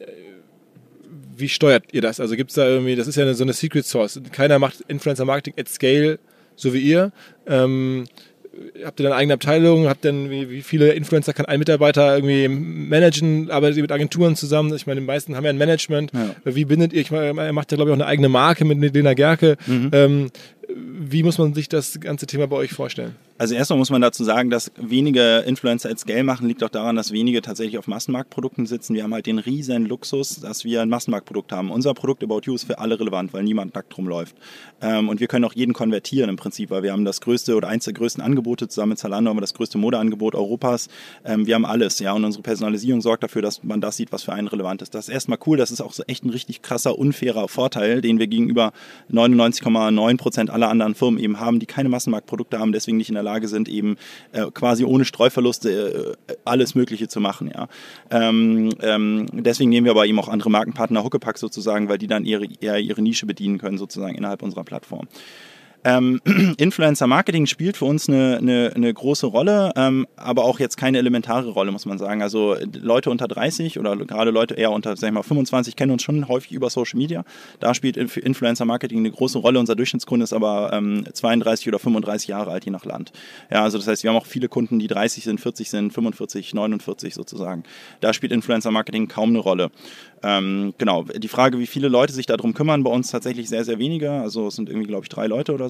wie steuert ihr das? Also gibt es da irgendwie, das ist ja eine, so eine Secret Source. Keiner macht Influencer-Marketing at scale, so wie ihr. Ähm, Habt ihr dann eine eigene Abteilung? Habt denn, wie, wie viele Influencer kann ein Mitarbeiter irgendwie managen? Arbeitet ihr mit Agenturen zusammen? Ich meine, die meisten haben ja ein Management. Ja. Wie bindet ihr? Ich meine, er macht ja, glaube ich, auch eine eigene Marke mit Lena Gerke. Mhm. Ähm, wie muss man sich das ganze Thema bei euch vorstellen? Also erstmal muss man dazu sagen, dass wenige Influencer at Scale machen, liegt auch daran, dass wenige tatsächlich auf Massenmarktprodukten sitzen. Wir haben halt den riesen Luxus, dass wir ein Massenmarktprodukt haben. Unser Produkt About You ist für alle relevant, weil niemand nackt rumläuft. Ähm, und wir können auch jeden konvertieren im Prinzip, weil wir haben das größte oder eins der größten Angebote, zusammen mit Zalando haben wir das größte Modeangebot Europas. Ähm, wir haben alles, ja, und unsere Personalisierung sorgt dafür, dass man das sieht, was für einen relevant ist. Das ist erstmal cool, das ist auch so echt ein richtig krasser, unfairer Vorteil, den wir gegenüber neunundneunzig Komma neun Prozent aller anderen Firmen eben haben, die keine Massenmarktprodukte haben, deswegen nicht in der Lage sind, eben äh, quasi ohne Streuverluste äh, alles Mögliche zu machen. Ja. Ähm, ähm, deswegen nehmen wir aber eben auch andere Markenpartner, Huckepack sozusagen, weil die dann ihre, eher ihre Nische bedienen können sozusagen innerhalb unserer Plattform. Ähm, Influencer-Marketing spielt für uns eine, eine, eine große Rolle, ähm, aber auch jetzt keine elementare Rolle, muss man sagen. Also Leute unter dreißig oder gerade Leute eher unter, sag ich mal, fünfundzwanzig kennen uns schon häufig über Social Media. Da spielt Influencer-Marketing eine große Rolle. Unser Durchschnittskunde ist aber ähm, zweiunddreißig oder fünfunddreißig Jahre alt, je nach Land. Ja, also das heißt, wir haben auch viele Kunden, die dreißig sind, vierzig sind, fünfundvierzig, neunundvierzig sozusagen. Da spielt Influencer-Marketing kaum eine Rolle. Ähm, genau, die Frage, wie viele Leute sich darum kümmern, bei uns tatsächlich sehr, sehr wenige. Also es sind irgendwie, glaube ich, drei Leute oder so.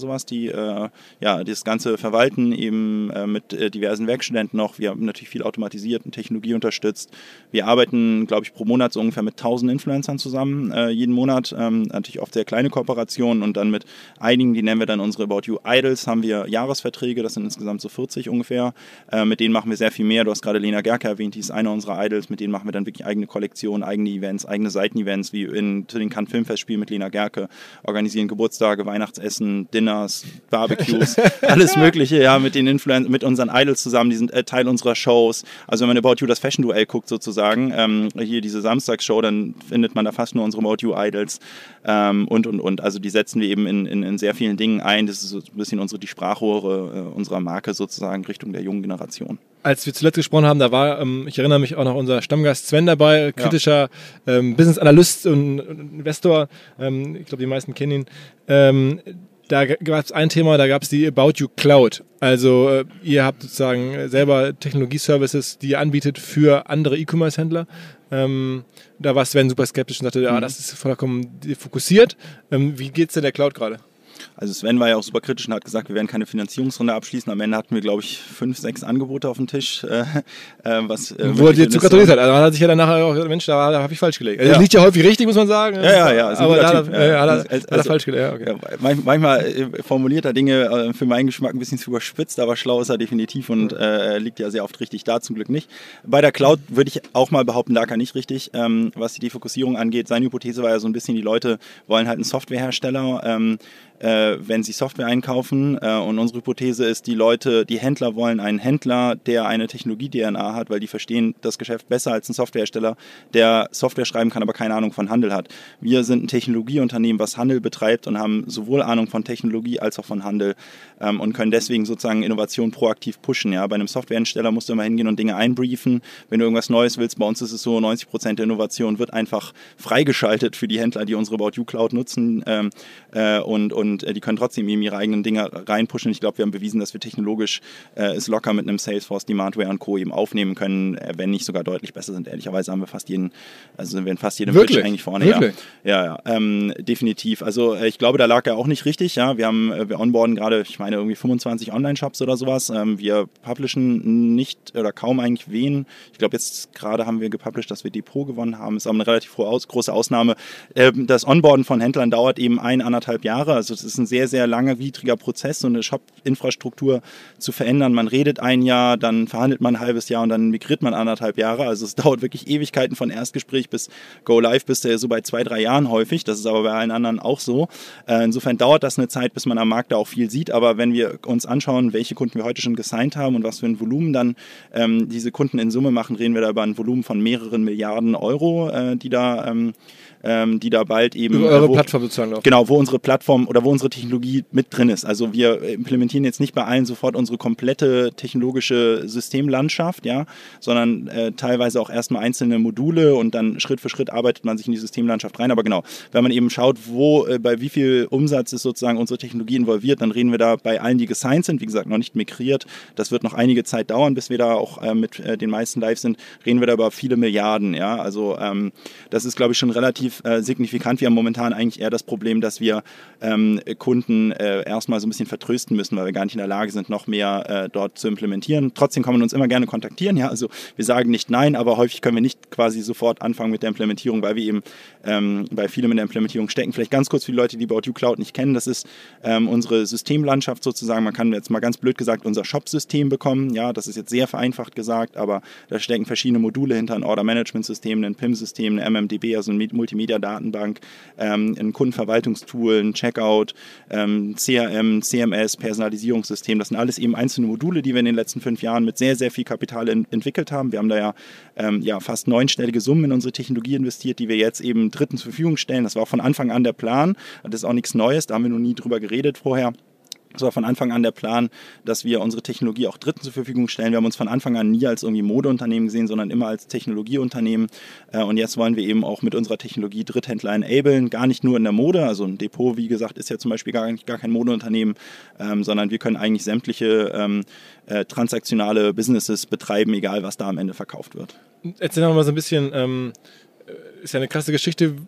sowas, die äh, ja das Ganze verwalten, eben äh, mit äh, diversen Werkstudenten noch. Wir haben natürlich viel automatisiert und Technologie unterstützt. Wir arbeiten, glaube ich, pro Monat so ungefähr mit tausend Influencern zusammen, äh, jeden Monat. Ähm, natürlich oft sehr kleine Kooperationen und dann mit einigen, die nennen wir dann unsere About You Idols, haben wir Jahresverträge, das sind insgesamt so vierzig ungefähr. Äh, mit denen machen wir sehr viel mehr. Du hast gerade Lena Gerke erwähnt, die ist eine unserer Idols, mit denen machen wir dann wirklich eigene Kollektionen, eigene Events, eigene Seitenevents, wie in, zu den Cannes Filmfestspielen mit Lena Gerke, organisieren Geburtstage, Weihnachtsessen, Dinners, Barbecues, alles Mögliche, ja, mit den Influencern, mit unseren Idols zusammen, die sind äh, Teil unserer Shows. Also wenn man About You das Fashion-Duell guckt sozusagen, ähm, hier diese Samstagsshow, dann findet man da fast nur unsere About You Idols ähm, und, und, und. Also die setzen wir eben in, in, in sehr vielen Dingen ein. Das ist so ein bisschen unsere, die Sprachrohre äh, unserer Marke sozusagen Richtung der jungen Generation. Als wir zuletzt gesprochen haben, da war, ähm, ich erinnere mich auch noch, unser Stammgast Sven dabei, kritischer ja. ähm, Business-Analyst und, und Investor. Ähm, ich glaube, die meisten kennen ihn. Ähm, da gab es ein Thema, da gab es die About You Cloud. Also äh, ihr habt sozusagen selber Technologie-Services, die ihr anbietet für andere E-Commerce-Händler. Ähm, da war Sven super skeptisch und sagte, ja, mhm. das ist vollkommen fokussiert. Ähm, wie geht's denn der Cloud gerade? Also Sven war ja auch super kritisch und hat gesagt, wir werden keine Finanzierungsrunde abschließen. Am Ende hatten wir, glaube ich, fünf, sechs Angebote auf dem Tisch. Äh, was, äh, Wo er dir zu gratuliert hat. Also man hat sich ja dann nachher auch gesagt, Mensch, da, da habe ich falsch gelegt. Also ja. liegt ja häufig richtig, muss man sagen. Ja, ja, ja. Aber da hat er, ja, hat er, also, hat er falsch gelegt. Ja, okay. ja, manchmal äh, formuliert er Dinge äh, für meinen Geschmack ein bisschen zu überspitzt, aber schlau ist er definitiv und äh, liegt ja sehr oft richtig da, zum Glück nicht. Bei der Cloud würde ich auch mal behaupten, lag er nicht richtig, ähm, was die Defokussierung angeht. Seine Hypothese war ja so ein bisschen, die Leute wollen halt einen Softwarehersteller, ähm, Äh, wenn sie Software einkaufen. Äh, und unsere Hypothese ist, die Leute, die Händler wollen einen Händler, der eine Technologie-D N A hat, weil die verstehen das Geschäft besser als ein Softwarehersteller, der Software schreiben kann, aber keine Ahnung von Handel hat. Wir sind ein Technologieunternehmen, was Handel betreibt und haben sowohl Ahnung von Technologie als auch von Handel ähm, und können deswegen sozusagen Innovation proaktiv pushen. Ja? Bei einem Softwarehersteller musst du immer hingehen und Dinge einbriefen. Wenn du irgendwas Neues willst, bei uns ist es so, neunzig Prozent der Innovation wird einfach freigeschaltet für die Händler, die unsere About You Cloud nutzen ähm, äh, und, und Und die können trotzdem eben ihre eigenen Dinge reinpushen. Ich glaube, wir haben bewiesen, dass wir technologisch äh, es locker mit einem Salesforce, Demandware und Co. eben aufnehmen können, äh, wenn nicht sogar deutlich besser sind. Ehrlicherweise haben wir fast jeden, also sind wir in fast jedem Pitch eigentlich vorne. Wirklich? Ja, ja, ja ähm, definitiv. Also äh, ich glaube, da lag er auch nicht richtig. Ja, wir haben, äh, wir onboarden gerade, ich meine irgendwie fünfundzwanzig Online-Shops oder sowas. Ähm, wir publishen nicht oder kaum eigentlich wen. Ich glaube, jetzt gerade haben wir gepublished, dass wir Depot gewonnen haben. Ist aber eine relativ große Ausnahme. Ähm, das Onboarden von Händlern dauert eben ein, anderthalb Jahre. Also es ist ein sehr, sehr langer, widriger Prozess, so eine Shop-Infrastruktur zu verändern. Man redet ein Jahr, dann verhandelt man ein halbes Jahr und dann migriert man anderthalb Jahre. Also es dauert wirklich Ewigkeiten von Erstgespräch bis Go Live, bis der so bei zwei, drei Jahren häufig. Das ist aber bei allen anderen auch so. Äh, insofern dauert das eine Zeit, bis man am Markt da auch viel sieht. Aber wenn wir uns anschauen, welche Kunden wir heute schon gesigned haben und was für ein Volumen dann ähm, diese Kunden in Summe machen, reden wir da über ein Volumen von mehreren Milliarden Euro, äh, die da ähm, ähm, die da bald eben... Über eure wo, Plattform sozusagen auch. Genau, wo unsere Plattform oder wo unsere Technologie mit drin ist. Also wir implementieren jetzt nicht bei allen sofort unsere komplette technologische Systemlandschaft, ja, sondern äh, teilweise auch erstmal einzelne Module und dann Schritt für Schritt arbeitet man sich in die Systemlandschaft rein. Aber genau, wenn man eben schaut, wo, äh, bei wie viel Umsatz ist sozusagen unsere Technologie involviert, dann reden wir da bei allen, die gesigned sind, wie gesagt, noch nicht migriert. Das wird noch einige Zeit dauern, bis wir da auch äh, mit äh, den meisten live sind. Reden wir da über viele Milliarden, ja. Also ähm, das ist, glaube ich, schon relativ äh, signifikant. Wir haben momentan eigentlich eher das Problem, dass wir ähm, Kunden äh, erstmal so ein bisschen vertrösten müssen, weil wir gar nicht in der Lage sind, noch mehr äh, dort zu implementieren. Trotzdem kann man uns immer gerne kontaktieren, ja. Also wir sagen nicht nein, aber häufig können wir nicht quasi sofort anfangen mit der Implementierung, weil wir eben ähm, bei vielem in der Implementierung stecken. Vielleicht ganz kurz für die Leute, die About You Cloud nicht kennen, das ist ähm, unsere Systemlandschaft sozusagen. Man kann jetzt mal ganz blöd gesagt unser Shop-System bekommen. Ja, das ist jetzt sehr vereinfacht gesagt, aber da stecken verschiedene Module hinter, ein Order-Management-System, ein P I M-System, eine M M D B, also eine Multimedia-Datenbank, ähm, ein Kundenverwaltungstool, ein Checkout, ähm, C R M, C M S, Personalisierungssystem. Das sind alles eben einzelne Module, die wir in den letzten fünf Jahren mit sehr, sehr viel Kapital in, entwickelt haben. Wir haben da ja, ähm, ja fast neunstellige Summen in unsere Technologie investiert, die wir jetzt eben Dritten zur Verfügung stellen. Das war von Anfang an der Plan. Das ist auch nichts Neues, da haben wir noch nie drüber geredet vorher. Es war von Anfang an der Plan, dass wir unsere Technologie auch Dritten zur Verfügung stellen. Wir haben uns von Anfang an nie als irgendwie Modeunternehmen gesehen, sondern immer als Technologieunternehmen. Und jetzt wollen wir eben auch mit unserer Technologie Dritthändler enablen. Gar nicht nur in der Mode. Also ein Depot, wie gesagt, ist ja zum Beispiel gar, gar kein Modeunternehmen, ähm, sondern wir können eigentlich sämtliche ähm, äh, transaktionale Businesses betreiben, egal was da am Ende verkauft wird. Erzähl doch mal so ein bisschen, ähm, ist ja eine krasse Geschichte.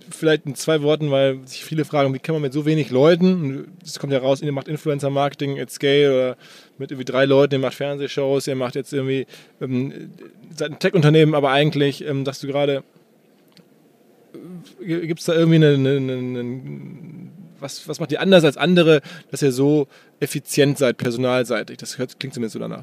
vielleicht in zwei Worten, weil sich viele fragen, wie kann man mit so wenig Leuten, das kommt ja raus, ihr macht Influencer-Marketing at Scale oder mit irgendwie drei Leuten, ihr macht Fernsehshows, ihr macht jetzt irgendwie, ähm, seid ein Tech-Unternehmen, aber eigentlich, ähm, dass du gerade, äh, gibt es da irgendwie eine, eine, eine, eine was, was macht ihr anders als andere, dass ihr so effizient seid, personalseitig? Das klingt zumindest so danach.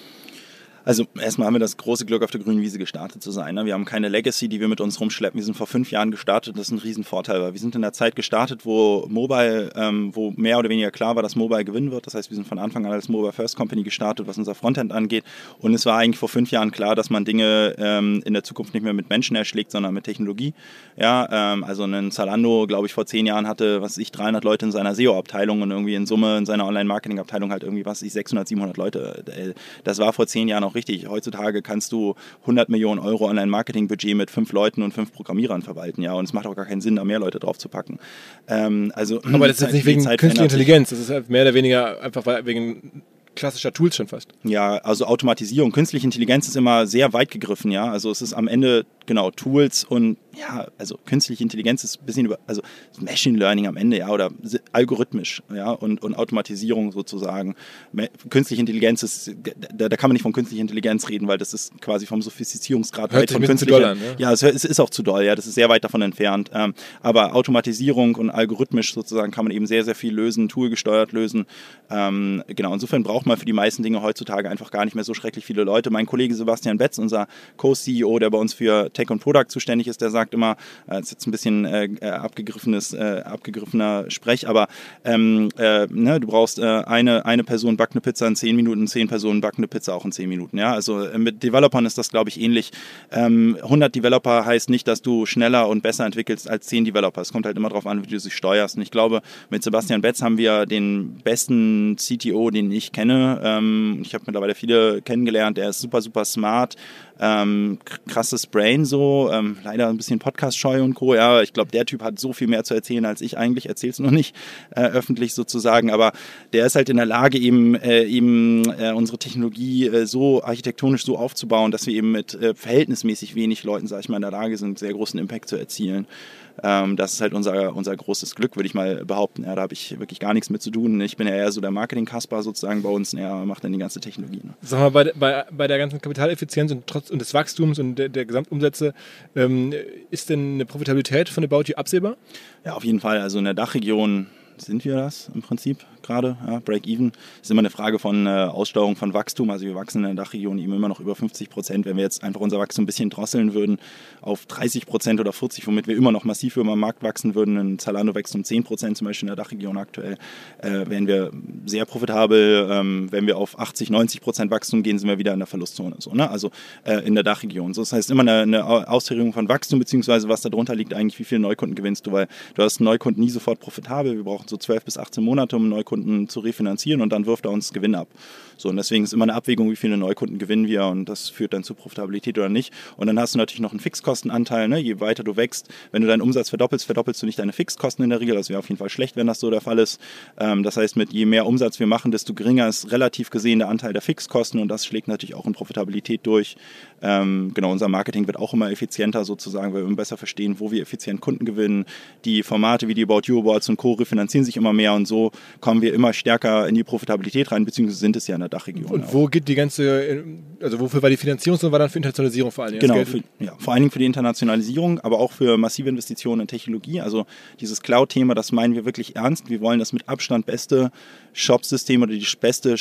Also erstmal haben wir das große Glück, auf der grünen Wiese gestartet zu sein. Wir haben keine Legacy, die wir mit uns rumschleppen. Wir sind vor fünf Jahren gestartet, das ist ein Riesenvorteil, weil wir sind in der Zeit gestartet, wo Mobile, ähm, wo mehr oder weniger klar war, dass Mobile gewinnen wird. Das heißt, wir sind von Anfang an als Mobile First Company gestartet, was unser Frontend angeht. Und es war eigentlich vor fünf Jahren klar, dass man Dinge ähm, in der Zukunft nicht mehr mit Menschen erschlägt, sondern mit Technologie. Ja, ähm, also ein Zalando, glaube ich, vor zehn Jahren hatte, was weiß ich, dreihundert Leute in seiner S E O-Abteilung und irgendwie in Summe in seiner Online-Marketing-Abteilung halt irgendwie, was weiß ich, sechshundert, siebenhundert Leute. Das war vor zehn Jahren auch richtig. Heutzutage kannst du hundert Millionen Euro Online-Marketing-Budget mit fünf Leuten und fünf Programmierern verwalten, ja, und es macht auch gar keinen Sinn, da mehr Leute drauf zu packen. Ähm, also, aber das ist jetzt nicht wegen künstlicher Intelligenz, das ist halt mehr oder weniger einfach wegen klassischer Tools schon fast. Ja, also Automatisierung. Künstliche Intelligenz ist immer sehr weit gegriffen, ja. Also es ist am Ende, genau, Tools und ja, also künstliche Intelligenz ist ein bisschen über, also Machine Learning am Ende, ja, oder algorithmisch, ja, und, und Automatisierung sozusagen. Künstliche Intelligenz ist, da, da kann man nicht von künstlicher Intelligenz reden, weil das ist quasi vom Sophistizierungsgrad weit von künstlicher. Doll an, ja, ja es, es ist auch zu doll, ja, das ist sehr weit davon entfernt. Ähm, aber Automatisierung und algorithmisch sozusagen kann man eben sehr, sehr viel lösen, toolgesteuert lösen. Ähm, genau, insofern braucht man für die meisten Dinge heutzutage einfach gar nicht mehr so schrecklich viele Leute. Mein Kollege Sebastian Betz, unser Co-C E O, der bei uns für Tech und Product zuständig ist, der sagt immer, das ist jetzt ein bisschen äh, abgegriffenes, äh, abgegriffener Sprech, aber ähm, äh, ne, du brauchst äh, eine, eine Person backt eine Pizza in zehn Minuten, zehn Personen backen eine Pizza auch in zehn Minuten. Ja? Also äh, mit Developern ist das, glaube ich, ähnlich. Ähm, hundert Developer heißt nicht, dass du schneller und besser entwickelst als zehn Developer. Es kommt halt immer darauf an, wie du sie steuerst. Und ich glaube, mit Sebastian Betz haben wir den besten C T O, den ich kenne. Ähm, ich habe mittlerweile viele kennengelernt. Der ist super, super smart. Ähm, krasses Brain so, ähm, leider ein bisschen Podcast-scheu und Co. Ja, ich glaube, der Typ hat so viel mehr zu erzählen als ich eigentlich, erzähl's noch nicht äh, öffentlich sozusagen, aber der ist halt in der Lage, eben, äh, eben äh, unsere Technologie äh, so architektonisch so aufzubauen, dass wir eben mit äh, verhältnismäßig wenig Leuten, sag ich mal, in der Lage sind, sehr großen Impact zu erzielen. Ähm, das ist halt unser, unser großes Glück, würde ich mal behaupten. Ja, da habe ich wirklich gar nichts mit zu tun. Ich bin ja eher so der Marketing-Kasper sozusagen bei uns. Er macht dann die ganze Technologie. Ne? Sag mal, bei, bei, bei der ganzen Kapitaleffizienz und, trotz, und des Wachstums und der, der Gesamtumsätze, ähm, ist denn eine Profitabilität von About You absehbar? Ja, auf jeden Fall. Also in der Dachregion sind wir das im Prinzip gerade, ja, Break-Even. Das ist immer eine Frage von äh, Aussteuerung von Wachstum. Also wir wachsen in der Dachregion eben immer noch über fünfzig Prozent. Wenn wir jetzt einfach unser Wachstum ein bisschen drosseln würden auf dreißig Prozent oder vierzig, womit wir immer noch massiv über den Markt wachsen würden, ein Zalando wächst um zehn Prozent zum Beispiel in der Dachregion aktuell, äh, wären wir sehr profitabel. Ähm, wenn wir auf achtzig, neunzig Prozent Wachstum gehen, sind wir wieder in der Verlustzone. So, ne? Also äh, in der Dachregion. So, das heißt immer eine, eine Ausführung von Wachstum, beziehungsweise was darunter liegt eigentlich, wie viele Neukunden gewinnst du, weil du hast einen Neukunden nie sofort profitabel. Wir brauchen so zwölf bis achtzehn Monate, um einen Neukunden zu refinanzieren und dann wirft er uns Gewinn ab. So, und deswegen ist immer eine Abwägung, wie viele Neukunden gewinnen wir und das führt dann zu Profitabilität oder nicht. Und dann hast du natürlich noch einen Fixkostenanteil, ne? Je weiter du wächst, wenn du deinen Umsatz verdoppelst, verdoppelst du nicht deine Fixkosten in der Regel. Das wäre auf jeden Fall schlecht, wenn das so der Fall ist. Ähm, das heißt, mit je mehr Umsatz wir machen, desto geringer ist relativ gesehen der Anteil der Fixkosten und das schlägt natürlich auch in Profitabilität durch. Ähm, genau, unser Marketing wird auch immer effizienter sozusagen, weil wir immer besser verstehen, wo wir effizient Kunden gewinnen. Die Formate wie die About You Awards und Co. refinanzieren sich immer mehr und so kommen wir immer stärker in die Profitabilität rein, beziehungsweise sind es ja in der Dachregion. Und wo geht die ganze, also wofür war die Finanzierung, war dann für Internationalisierung vor allen Dingen? Genau, für, ja, vor allen Dingen für die Internationalisierung, aber auch für massive Investitionen in Technologie. Also dieses Cloud-Thema, das meinen wir wirklich ernst. Wir wollen das mit Abstand beste Shop-System oder die beste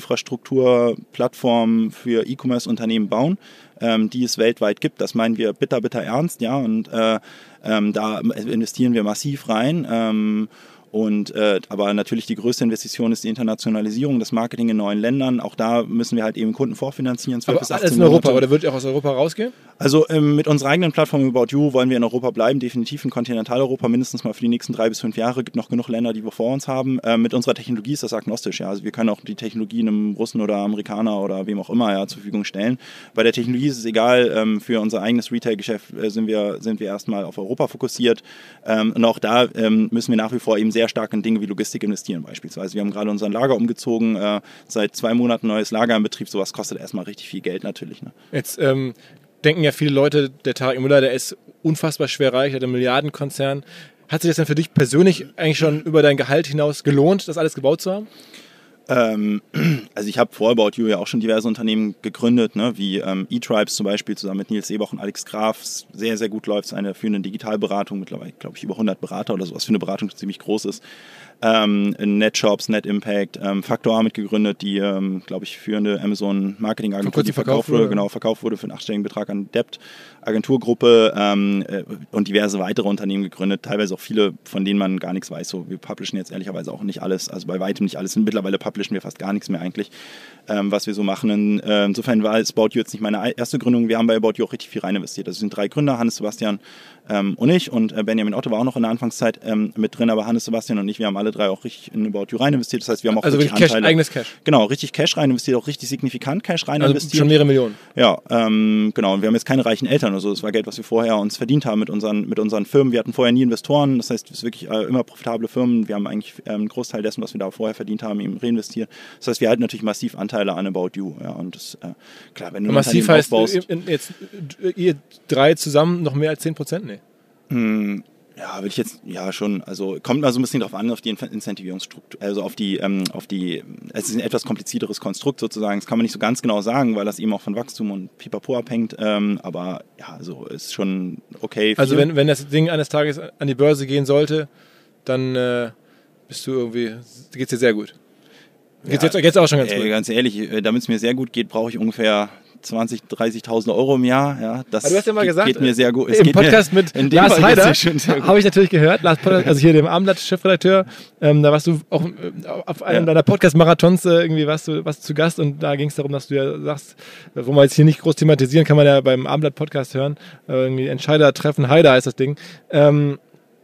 Shop-Infrastruktur-Plattform für E-Commerce-Unternehmen bauen, ähm, die es weltweit gibt. Das meinen wir bitter, bitter ernst, ja, und äh, ähm, da investieren wir massiv rein. Ähm, Und, äh, aber natürlich die größte Investition ist die Internationalisierung, das Marketing in neuen Ländern. Auch da müssen wir halt eben Kunden vorfinanzieren. zwölf bis achtzehn alles in Europa, oder wird ihr auch aus Europa rausgehen? Also ähm, mit unserer eigenen Plattform About You wollen wir in Europa bleiben, definitiv in Kontinentaleuropa, mindestens mal für die nächsten drei bis fünf Jahre. Gibt noch genug Länder, die wir vor uns haben. Ähm, mit unserer Technologie ist das agnostisch. Ja. Also wir können auch die Technologie einem Russen oder Amerikaner oder wem auch immer ja, zur Verfügung stellen. Bei der Technologie ist es egal. Ähm, für unser eigenes Retail-Geschäft äh, sind wir, sind wir erstmal auf Europa fokussiert. Ähm, und auch da ähm, müssen wir nach wie vor eben sehr sehr stark in Dinge wie Logistik investieren beispielsweise. Wir haben gerade unser Lager umgezogen, äh, seit zwei Monaten neues Lager im Betrieb. Sowas kostet erstmal richtig viel Geld natürlich. Ne? Jetzt ähm, denken ja viele Leute, der Tarek Müller, der ist unfassbar schwer reich, der hat einen Milliardenkonzern. Hat sich das denn für dich persönlich eigentlich schon über dein Gehalt hinaus gelohnt, das alles gebaut zu haben? Ähm, also ich habe vor About You ja auch schon diverse Unternehmen gegründet, ne, wie ähm, eTribes zum Beispiel, zusammen mit Nils Seebach und Alex Graf. Sehr, sehr gut läuft es, eine führende Digitalberatung, mittlerweile glaube ich über hundert Berater oder so, was für eine Beratung ziemlich groß ist. Ähm, NetShops, NetImpact, ähm, Faktor A mitgegründet, die, ähm, glaube ich, führende Amazon-Marketing-Agentur, die verkauft wurde, genau, verkauft wurde für einen achtstelligen Betrag an Debt, Agenturgruppe ähm, äh, und diverse weitere Unternehmen gegründet, teilweise auch viele, von denen man gar nichts weiß. So, wir publishen jetzt ehrlicherweise auch nicht alles, also bei weitem nicht alles. Mittlerweile publishen wir fast gar nichts mehr eigentlich, ähm, was wir so machen. In, äh, insofern war About You jetzt nicht meine erste Gründung. Wir haben bei About You auch richtig viel rein investiert. Also es sind drei Gründer, Hannes, Sebastian ähm, und ich, und äh, Benjamin Otto war auch noch in der Anfangszeit ähm, mit drin, aber Hannes, Sebastian und ich, wir haben alle drei auch richtig in About You rein investiert. Das heißt, wir haben auch also richtig Cash, Anteile. eigenes Cash. Genau, richtig Cash rein investiert, auch richtig signifikant Cash rein also investiert. Schon mehrere Millionen. Ja, ähm, genau. Und wir haben jetzt keine reichen Eltern oder so. Das war Geld, was wir vorher uns verdient haben mit unseren, mit unseren Firmen. Wir hatten vorher nie Investoren. Das heißt, es ist wirklich äh, immer profitable Firmen. Wir haben eigentlich ähm, einen Großteil dessen, was wir da vorher verdient haben, eben reinvestiert. Das heißt, wir halten natürlich massiv Anteile an About You. Ja, und das, äh, klar, wenn du massiv heißt, aufbaust, jetzt ihr drei zusammen noch mehr als zehn Prozent? Nee. Mh, Ja, würde ich jetzt, ja schon, also kommt mal so ein bisschen drauf an, auf die Incentivierungsstruktur, also auf die, ähm, auf die, es ist ein etwas komplizierteres Konstrukt sozusagen, das kann man nicht so ganz genau sagen, weil das eben auch von Wachstum und Pipapo abhängt, ähm, aber ja, also ist schon okay. Also wenn, wenn das Ding eines Tages an die Börse gehen sollte, dann äh, bist du irgendwie, geht's dir sehr gut. Geht's ja, jetzt, jetzt auch schon ganz ey, gut. Ganz ehrlich, damit es mir sehr gut geht, brauche ich ungefähr zwanzigtausend, dreißigtausend Euro im Jahr. Ja, das du hast ja mal geht, gesagt, geht mir sehr gut. Es Im geht Podcast mir, mit Lars Heider habe ich natürlich gehört, Lars Potter, also hier dem Abendblatt-Chefredakteur, ähm, da warst du auch äh, auf einem ja. deiner Podcast-Marathons äh, irgendwie warst du, warst du zu Gast und da ging es darum, dass du ja sagst, wo wir jetzt hier nicht groß thematisieren, kann man ja beim Abendblatt-Podcast hören, äh, irgendwie Entscheider treffen, Heider heißt das Ding. Ähm,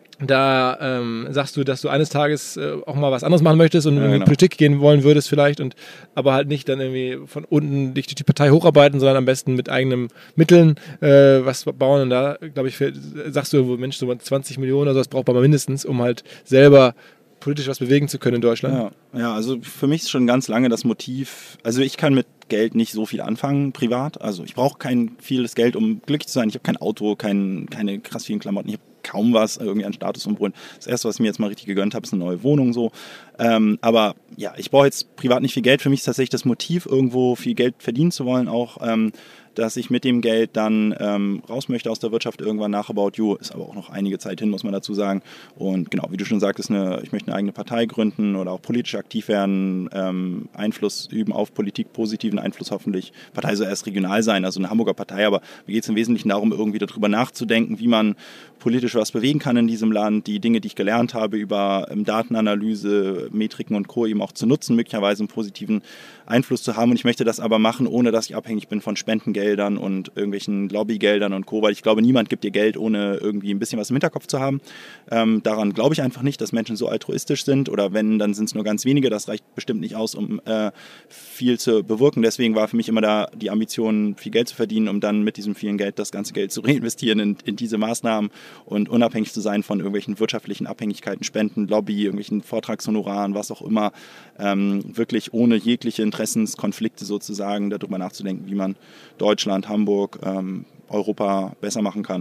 Da ähm, sagst du, dass du eines Tages äh, auch mal was anderes machen möchtest und ja, in die genau. Politik gehen wollen würdest vielleicht, und aber halt nicht dann irgendwie von unten dich durch die Partei hocharbeiten, sondern am besten mit eigenen Mitteln äh, was bauen. Und da, glaube ich, sagst du, Mensch, so zwanzig Millionen oder so, das braucht man mindestens, um halt selber politisch was bewegen zu können in Deutschland. Ja, ja, also für mich ist schon ganz lange das Motiv, also ich kann mit Geld nicht so viel anfangen, privat. Also ich brauche kein vieles Geld, um glücklich zu sein. Ich habe kein Auto, kein, keine krass vielen Klamotten. Ich habe kaum was, irgendwie an Statussymbol. Das Erste, was ich mir jetzt mal richtig gegönnt habe, ist eine neue Wohnung so. Ähm, aber ja, ich brauche jetzt privat nicht viel Geld. Für mich ist tatsächlich das Motiv, irgendwo viel Geld verdienen zu wollen, auch ähm, dass ich mit dem Geld dann ähm, raus möchte aus der Wirtschaft irgendwann nach About You. Ist aber auch noch einige Zeit hin, muss man dazu sagen. Und genau, wie du schon sagtest, eine, ich möchte eine eigene Partei gründen oder auch politisch aktiv werden, ähm, Einfluss üben auf Politik, positiven Einfluss hoffentlich. Partei soll erst regional sein, also eine Hamburger Partei, aber mir geht es im Wesentlichen darum, irgendwie darüber nachzudenken, wie man politisch was bewegen kann in diesem Land, die Dinge, die ich gelernt habe über ähm, Datenanalyse, Metriken und Co. eben auch zu nutzen, möglicherweise einen positiven Einfluss zu haben. Und ich möchte das aber machen, ohne dass ich abhängig bin von Spendengeldern und irgendwelchen Lobbygeldern und Co., weil ich glaube, niemand gibt dir Geld, ohne irgendwie ein bisschen was im Hinterkopf zu haben. Ähm, daran glaube ich einfach nicht, dass Menschen so altruistisch sind, oder wenn, dann sind es nur ganz wenige. Das reicht bestimmt nicht aus, um äh, viel zu bewirken. Deswegen war für mich immer da die Ambition, viel Geld zu verdienen, um dann mit diesem vielen Geld das ganze Geld zu reinvestieren in, in diese Maßnahmen und unabhängig zu sein von irgendwelchen wirtschaftlichen Abhängigkeiten, Spenden, Lobby, irgendwelchen Vortragshonoraren, was auch immer, ähm, wirklich ohne jegliche Interessenskonflikte sozusagen darüber nachzudenken, wie man Deutschland, Hamburg, ähm, Europa besser machen kann.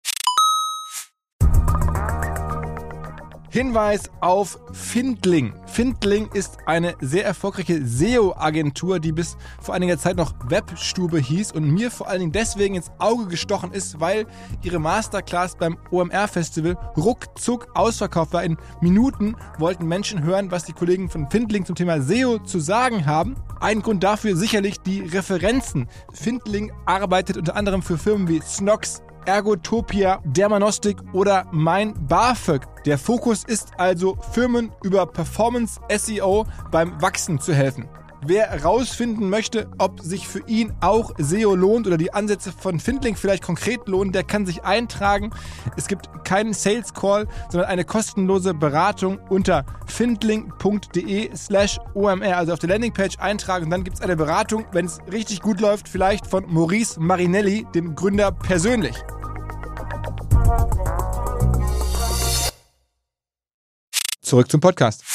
Hinweis auf Findling. Findling ist eine sehr erfolgreiche S E O-Agentur, die bis vor einiger Zeit noch Webstube hieß und mir vor allen Dingen deswegen ins Auge gestochen ist, weil ihre Masterclass beim O M R-Festival ruckzuck ausverkauft war. In Minuten wollten Menschen hören, was die Kollegen von Findling zum Thema S E O zu sagen haben. Ein Grund dafür sicherlich die Referenzen. Findling arbeitet unter anderem für Firmen wie Snox, Ergotopia, Dermanostik oder Mein BAföG. Der Fokus ist also, Firmen über Performance S E O beim Wachsen zu helfen. Wer herausfinden möchte, ob sich für ihn auch S E O lohnt oder die Ansätze von Findling vielleicht konkret lohnen, der kann sich eintragen. Es gibt keinen Sales Call, sondern eine kostenlose Beratung unter findling.de slash OMR. Also auf der Landingpage eintragen und dann gibt es eine Beratung, wenn es richtig gut läuft, vielleicht von Maurice Marinelli, dem Gründer, persönlich. Zurück zum Podcast.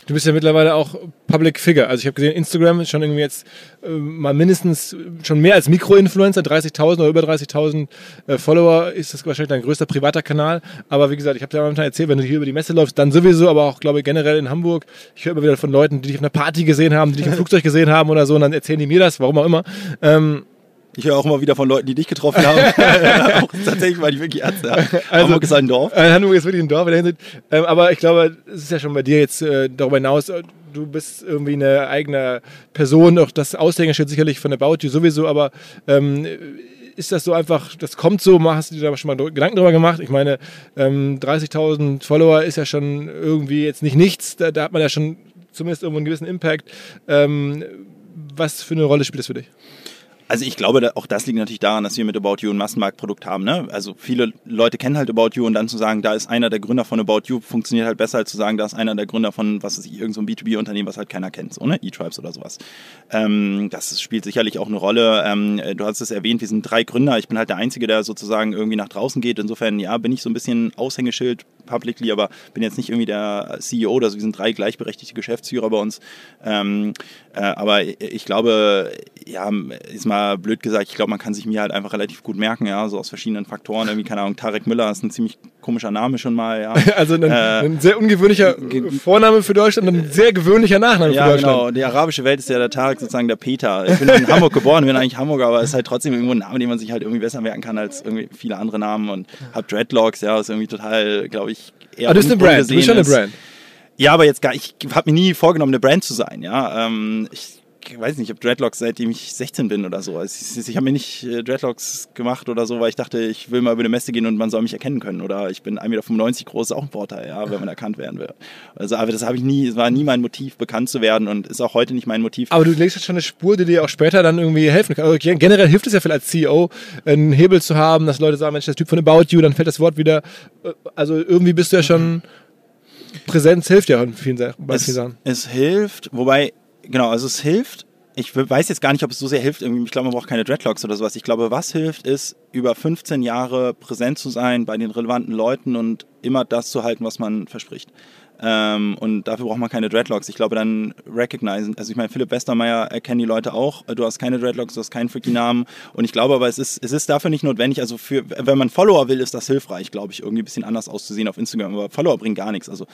Du bist ja mittlerweile auch Public Figure. Also ich habe gesehen, Instagram ist schon irgendwie jetzt äh, mal mindestens schon mehr als Mikro-Influencer, dreißigtausend oder über dreißigtausend äh, Follower ist das wahrscheinlich dein größter privater Kanal. Aber wie gesagt, ich habe dir momentan erzählt, wenn du hier über die Messe läufst, dann sowieso, aber auch, glaube ich, generell in Hamburg. Ich höre immer wieder von Leuten, die dich auf einer Party gesehen haben, die dich im Flugzeug gesehen haben oder so, und dann erzählen die mir das, warum auch immer. Ähm, Ich höre auch immer wieder von Leuten, die dich getroffen haben. Auch tatsächlich, weil die wirklich ernst sind. Also, Hamburg ist halt ein Dorf. Äh, Hamburg ist wirklich ein Dorf in der Hinsicht. Ähm, aber ich glaube, es ist ja schon bei dir jetzt äh, darüber hinaus, äh, du bist irgendwie eine eigene Person, auch das Aushängeschild sicherlich von About You sowieso, aber ähm, ist das so einfach, das kommt so, hast du dir da schon mal Gedanken drüber gemacht? Ich meine, ähm, dreißigtausend Follower ist ja schon irgendwie jetzt nicht nichts, da, da hat man ja schon zumindest irgendwo einen gewissen Impact. Ähm, was für eine Rolle spielt das für dich? Also ich glaube, auch das liegt natürlich daran, dass wir mit About You ein Massenmarktprodukt haben. Ne? Also viele Leute kennen halt About You, und dann zu sagen, da ist einer der Gründer von About You, funktioniert halt besser, als zu sagen, da ist einer der Gründer von, was weiß ich, irgendein so B zwei B-Unternehmen, was halt keiner kennt, so, ne? E-Tribes oder sowas. Ähm, das spielt sicherlich auch eine Rolle. Ähm, du hast es erwähnt, wir sind drei Gründer. Ich bin halt der Einzige, der sozusagen irgendwie nach draußen geht. Insofern, ja, bin ich so ein bisschen Aushängeschild publicly, aber bin jetzt nicht irgendwie der C E O. Also wir sind drei gleichberechtigte Geschäftsführer bei uns. Ähm, äh, aber ich glaube, ja, ist mal blöd gesagt, ich glaube, man kann sich mir halt einfach relativ gut merken, ja, so aus verschiedenen Faktoren. Irgendwie, keine Ahnung, Tarek Müller ist ein ziemlich komischer Name schon mal, ja. Also ein, äh, ein sehr ungewöhnlicher Vorname für Deutschland und ein sehr gewöhnlicher Nachname ja, für Deutschland. Genau. Die arabische Welt ist ja der Tarek sozusagen der Peter. Ich bin in Hamburg geboren, bin eigentlich Hamburger, aber es ist halt trotzdem irgendwo ein Name, den man sich halt irgendwie besser merken kann als irgendwie viele andere Namen, und hab Dreadlocks, ja, ist irgendwie total, glaube ich, eher aber du bist eine Brand, du bist schon eine Brand. Ja, aber jetzt gar, ich habe mir nie vorgenommen, eine Brand zu sein, ja. Ähm, ich Ich weiß nicht, ich habe Dreadlocks seitdem ich sechzehn bin oder so. Also ich, ich habe mir nicht äh, Dreadlocks gemacht oder so, weil ich dachte, ich will mal über eine Messe gehen und man soll mich erkennen können. Oder ich bin ein Meter fünfundneunzig groß, ist auch ein Vorteil, ja, wenn man erkannt werden will. Also, aber das habe ich nie, es war nie mein Motiv, bekannt zu werden, und ist auch heute nicht mein Motiv. Aber du legst jetzt schon eine Spur, die dir auch später dann irgendwie helfen kann. Also generell hilft es ja vielleicht als C E O, einen Hebel zu haben, dass Leute sagen, Mensch, das Typ von About You, dann fällt das Wort wieder. Also irgendwie bist du ja schon, Präsenz hilft ja in vielen, bei es, vielen Sachen. Es hilft, wobei, genau, also es hilft. Ich weiß jetzt gar nicht, ob es so sehr hilft. Ich glaube, man braucht keine Dreadlocks oder sowas. Ich glaube, was hilft, ist, über fünfzehn Jahre präsent zu sein bei den relevanten Leuten und immer das zu halten, was man verspricht. Ähm, und dafür braucht man keine Dreadlocks. Ich glaube, dann recognizen. Also ich meine, Philipp Westermeier erkennen die Leute auch. Du hast keine Dreadlocks, du hast keinen freaky Namen. Und ich glaube aber, es ist, es ist dafür nicht notwendig. Also für, wenn man Follower will, ist das hilfreich, glaube ich, irgendwie ein bisschen anders auszusehen auf Instagram. Aber Follower bringen gar nichts. Also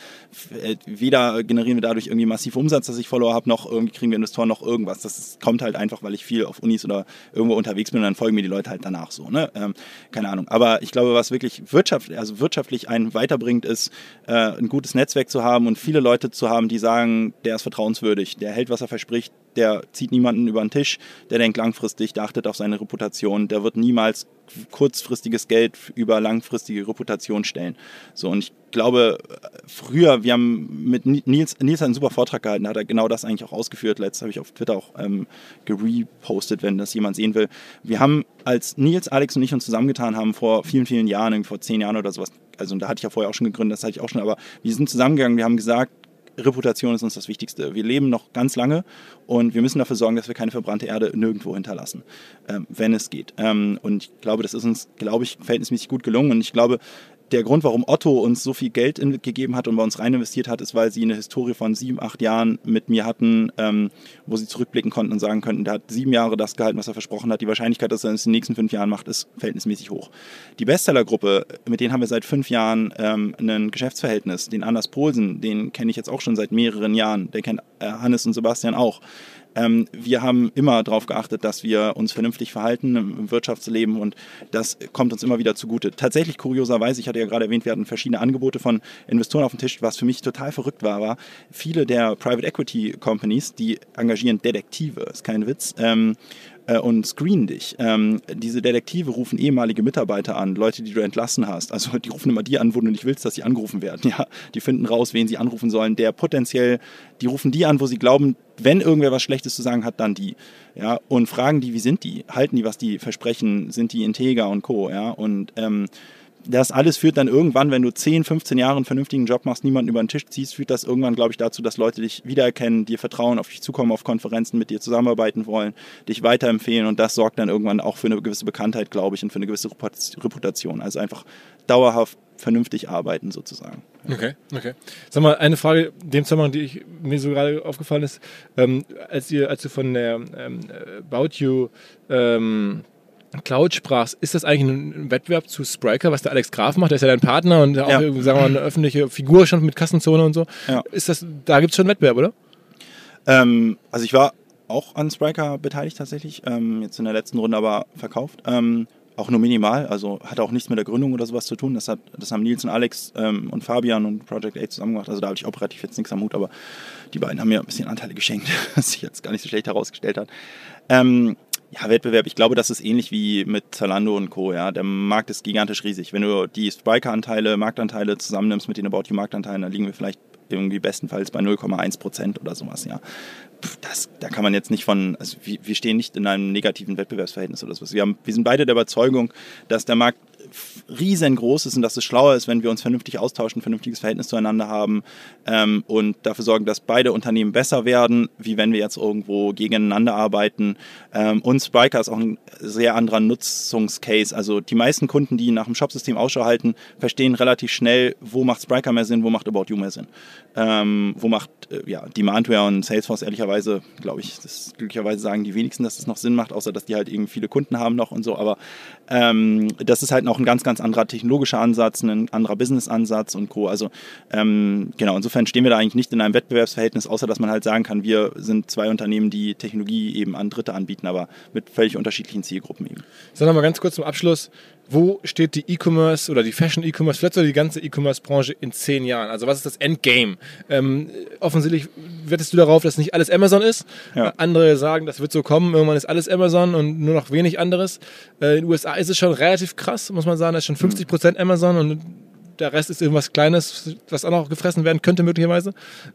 weder generieren wir dadurch irgendwie massiv Umsatz, dass ich Follower habe, noch irgendwie kriegen wir Investoren noch irgendwas. Das ist, kommt halt einfach, weil ich viel auf Unis oder irgendwo unterwegs bin, und dann folgen mir die Leute halt danach so. Ne? Ähm, keine Ahnung. Aber ich glaube, was wirklich wirtschaftlich, also wirtschaftlich einen weiterbringt, ist, äh, ein gutes Netzwerk zu haben und viele Leute zu haben, die sagen, der ist vertrauenswürdig, der hält, was er verspricht, der zieht niemanden über den Tisch, der denkt langfristig, der achtet auf seine Reputation, der wird niemals kurzfristiges Geld über langfristige Reputation stellen. So, und ich glaube, früher, wir haben mit Nils, Nils hat einen super Vortrag gehalten, da hat er genau das eigentlich auch ausgeführt. Letztes habe ich auf Twitter auch ähm, gerepostet, wenn das jemand sehen will. Wir haben, als Nils, Alex und ich uns zusammengetan haben, vor vielen, vielen Jahren, vor zehn Jahren oder sowas, also da hatte ich ja vorher auch schon gegründet, das hatte ich auch schon, aber wir sind zusammengegangen, wir haben gesagt, Reputation ist uns das Wichtigste. Wir leben noch ganz lange und wir müssen dafür sorgen, dass wir keine verbrannte Erde nirgendwo hinterlassen, ähm, wenn es geht. Ähm, und ich glaube, das ist uns, glaube ich, verhältnismäßig gut gelungen. Und ich glaube, der Grund, warum Otto uns so viel Geld in, gegeben hat und bei uns rein investiert hat, ist, weil sie eine Historie von sieben, acht Jahren mit mir hatten, ähm, wo sie zurückblicken konnten und sagen könnten, der hat sieben Jahre das gehalten, was er versprochen hat. Die Wahrscheinlichkeit, dass er es in den nächsten fünf Jahren macht, ist verhältnismäßig hoch. Die Bestsellergruppe, mit denen haben wir seit fünf Jahren ähm, ein Geschäftsverhältnis. Den Anders Poulsen, den kenne ich jetzt auch schon seit mehreren Jahren. Der kennt äh, Hannes und Sebastian auch. Ähm, wir haben immer darauf geachtet, dass wir uns vernünftig verhalten im Wirtschaftsleben, und das kommt uns immer wieder zugute. Tatsächlich, kurioserweise, ich hatte ja gerade erwähnt, wir hatten verschiedene Angebote von Investoren auf dem Tisch. Was für mich total verrückt war, war, viele der Private Equity Companies, die engagieren Detektive, ist kein Witz, ähm, und screenen dich. Ähm, diese Detektive rufen ehemalige Mitarbeiter an, Leute, die du entlassen hast. Also die rufen immer die an, wo du nicht willst, dass sie angerufen werden. Ja, die finden raus, wen sie anrufen sollen. Der potenziell, die rufen die an, wo sie glauben, wenn irgendwer was Schlechtes zu sagen hat, dann die. Ja, und fragen die, wie sind die? Halten die, was die versprechen? Sind die integer und co.? Ja, und ähm, das alles führt dann irgendwann, wenn du zehn, fünfzehn Jahre einen vernünftigen Job machst, niemanden über den Tisch ziehst, führt das irgendwann, glaube ich, dazu, dass Leute dich wiedererkennen, dir vertrauen, auf dich zukommen, auf Konferenzen, mit dir zusammenarbeiten wollen, dich weiterempfehlen und das sorgt dann irgendwann auch für eine gewisse Bekanntheit, glaube ich, und für eine gewisse Reputation. Also einfach dauerhaft vernünftig arbeiten sozusagen. Okay, okay. Sag mal, eine Frage in dem Zusammenhang, die ich, mir so gerade aufgefallen ist, ähm, als, ihr, als du von der ähm, About You ähm, Cloud sprachst, ist das eigentlich ein Wettbewerb zu Spryker, was der Alex Graf macht? Der ist ja dein Partner und auch, ja. sagen wir mal, eine öffentliche Figur schon mit Kassenzone und so. Ja. Ist das, da gibt es schon einen Wettbewerb, oder? Ähm, also ich war auch an Spryker beteiligt tatsächlich, ähm, jetzt in der letzten Runde aber verkauft. Ähm, auch nur minimal, also hat auch nichts mit der Gründung oder sowas zu tun. Das, hat, das haben Nils und Alex ähm, und Fabian und Project A zusammen gemacht. Also da habe ich operativ jetzt nichts am Hut, aber die beiden haben mir ein bisschen Anteile geschenkt, was sich jetzt gar nicht so schlecht herausgestellt hat. Ähm, Ja, Wettbewerb, ich glaube, das ist ähnlich wie mit Zalando und Co. Ja. Der Markt ist gigantisch riesig. Wenn du die Spryker-Anteile, Marktanteile zusammennimmst mit den About You-Marktanteilen, dann liegen wir vielleicht irgendwie bestenfalls bei null Komma eins Prozent oder sowas. Ja. Das, da kann man jetzt nicht von, also wir, wir stehen nicht in einem negativen Wettbewerbsverhältnis oder sowas. Wir, haben, wir sind beide der Überzeugung, dass der Markt riesengroß ist und dass es schlauer ist, wenn wir uns vernünftig austauschen, ein vernünftiges Verhältnis zueinander haben ähm, und dafür sorgen, dass beide Unternehmen besser werden, wie wenn wir jetzt irgendwo gegeneinander arbeiten. Ähm, und Spryker ist auch ein sehr anderer Nutzungscase. Also die meisten Kunden, die nach dem Shopsystem Ausschau halten, verstehen relativ schnell, wo macht Spryker mehr Sinn, wo macht About You mehr Sinn. Ähm, wo macht äh, ja, Demandware und Salesforce ehrlicherweise, glaube ich, das glücklicherweise sagen die wenigsten, dass das noch Sinn macht, außer dass die halt irgendwie viele Kunden haben noch und so. Aber ähm, das ist halt noch ein ganz, ganz anderer technologischer Ansatz, ein anderer Business-Ansatz und Co. Also ähm, genau, insofern stehen wir da eigentlich nicht in einem Wettbewerbsverhältnis, außer dass man halt sagen kann, wir sind zwei Unternehmen, die Technologie eben an Dritte anbieten, aber mit völlig unterschiedlichen Zielgruppen eben. Sag mal ganz kurz zum Abschluss, wo steht die E-Commerce oder die Fashion-E-Commerce, vielleicht sogar die ganze E-Commerce-Branche in zehn Jahren? Also was ist das Endgame? Ähm, offensichtlich wettest du darauf, dass nicht alles Amazon ist. Ja. Andere sagen, das wird so kommen, irgendwann ist alles Amazon und nur noch wenig anderes. Äh, in den U S A ist es schon relativ krass, muss man sagen, da ist schon fünfzig Prozent Amazon und der Rest ist irgendwas Kleines, was auch noch gefressen werden könnte möglicherweise.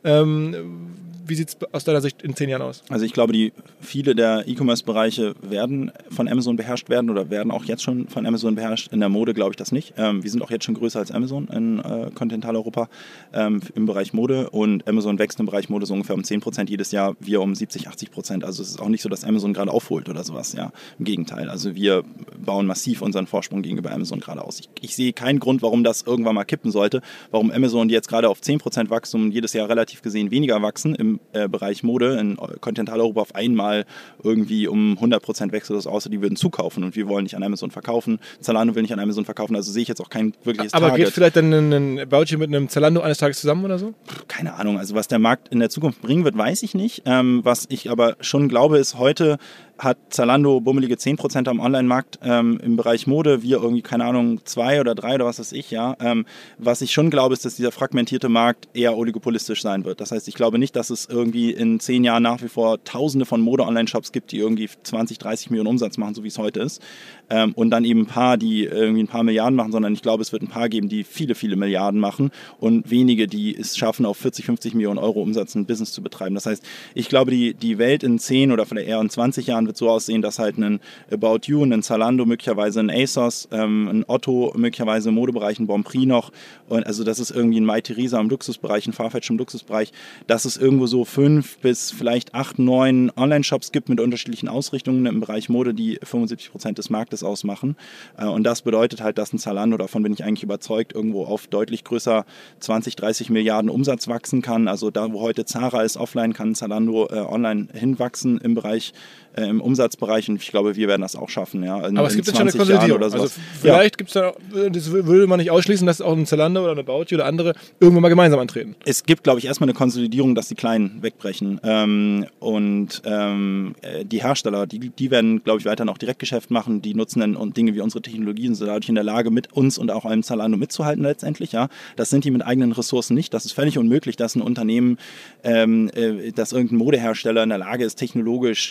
Ähm, wie sieht es aus deiner Sicht in zehn Jahren aus? Also ich glaube, die viele der E-Commerce-Bereiche werden von Amazon beherrscht werden oder werden auch jetzt schon von Amazon beherrscht. In der Mode glaube ich das nicht. Ähm, wir sind auch jetzt schon größer als Amazon in äh, Kontinentaleuropa ähm, im Bereich Mode und Amazon wächst im Bereich Mode so ungefähr um zehn Prozent jedes Jahr, wir um siebzig, achtzig Prozent. Also es ist auch nicht so, dass Amazon gerade aufholt oder sowas. Ja, im Gegenteil. Also wir bauen massiv unseren Vorsprung gegenüber Amazon gerade aus. Ich, ich sehe keinen Grund, warum das irgendwann mal kippen sollte, warum Amazon, die jetzt gerade auf zehn Prozent Wachstum jedes Jahr relativ gesehen weniger wachsen im äh, Bereich Mode, in Kontinentaleuropa auf einmal irgendwie um hundert Prozent wächst oder so, außer die würden zukaufen und wir wollen nicht an Amazon verkaufen. Zalando will nicht an Amazon verkaufen, also sehe ich jetzt auch kein wirkliches Aber Target. geht vielleicht dann ein About You mit einem Zalando eines Tages zusammen oder so? Keine Ahnung, also was der Markt in der Zukunft bringen wird, weiß ich nicht. Ähm, was ich aber schon glaube, ist, heute hat Zalando bummelige zehn Prozent am Online-Markt ähm, im Bereich Mode, wir irgendwie, keine Ahnung, zwei oder drei oder was weiß ich, ja. Ähm, was ich schon glaube, ist, dass dieser fragmentierte Markt eher oligopolistisch sein wird. Das heißt, ich glaube nicht, dass es irgendwie in zehn Jahren nach wie vor tausende von Mode-Online-Shops gibt, die irgendwie zwanzig, dreißig Millionen Umsatz machen, so wie es heute ist. Ähm, und dann eben ein paar, die irgendwie ein paar Milliarden machen, sondern ich glaube, es wird ein paar geben, die viele, viele Milliarden machen und wenige, die es schaffen, auf vierzig, fünfzig Millionen Euro Umsatz ein Business zu betreiben. Das heißt, ich glaube, die, die Welt in zehn oder vielleicht eher in zwanzig Jahren wird so aussehen, dass halt ein About You, ein Zalando, möglicherweise ein ASOS, ähm, ein Otto, möglicherweise im Modebereich ein Bonprix noch, und also das ist irgendwie ein Mytheresa im Luxusbereich, ein Farfetch im Luxusbereich, dass es irgendwo so fünf bis vielleicht acht, neun Online-Shops gibt mit unterschiedlichen Ausrichtungen im Bereich Mode, die fünfundsiebzig Prozent des Marktes ausmachen. Äh, und das bedeutet halt, dass ein Zalando, davon bin ich eigentlich überzeugt, irgendwo auf deutlich größer zwanzig, dreißig Milliarden Umsatz wachsen kann. Also da, wo heute Zara ist offline, kann Zalando äh, online hinwachsen im Bereich äh, im Umsatzbereich, und ich glaube, wir werden das auch schaffen. Ja, in, aber es gibt jetzt schon eine Konsolidierung. Oder also vielleicht ja. gibt es da, das würde man nicht ausschließen, dass auch ein Zalando oder eine About You oder andere irgendwann mal gemeinsam antreten. Es gibt, glaube ich, erstmal eine Konsolidierung, dass die Kleinen wegbrechen. Ähm, und ähm, die Hersteller, die, die werden, glaube ich, weiter noch Direktgeschäft machen. Die nutzen dann und Dinge wie unsere Technologien, sind dadurch in der Lage, mit uns und auch einem Zalando mitzuhalten letztendlich. Ja, das sind die mit eigenen Ressourcen nicht. Das ist völlig unmöglich, dass ein Unternehmen, ähm, äh, dass irgendein Modehersteller in der Lage ist, technologisch Innovation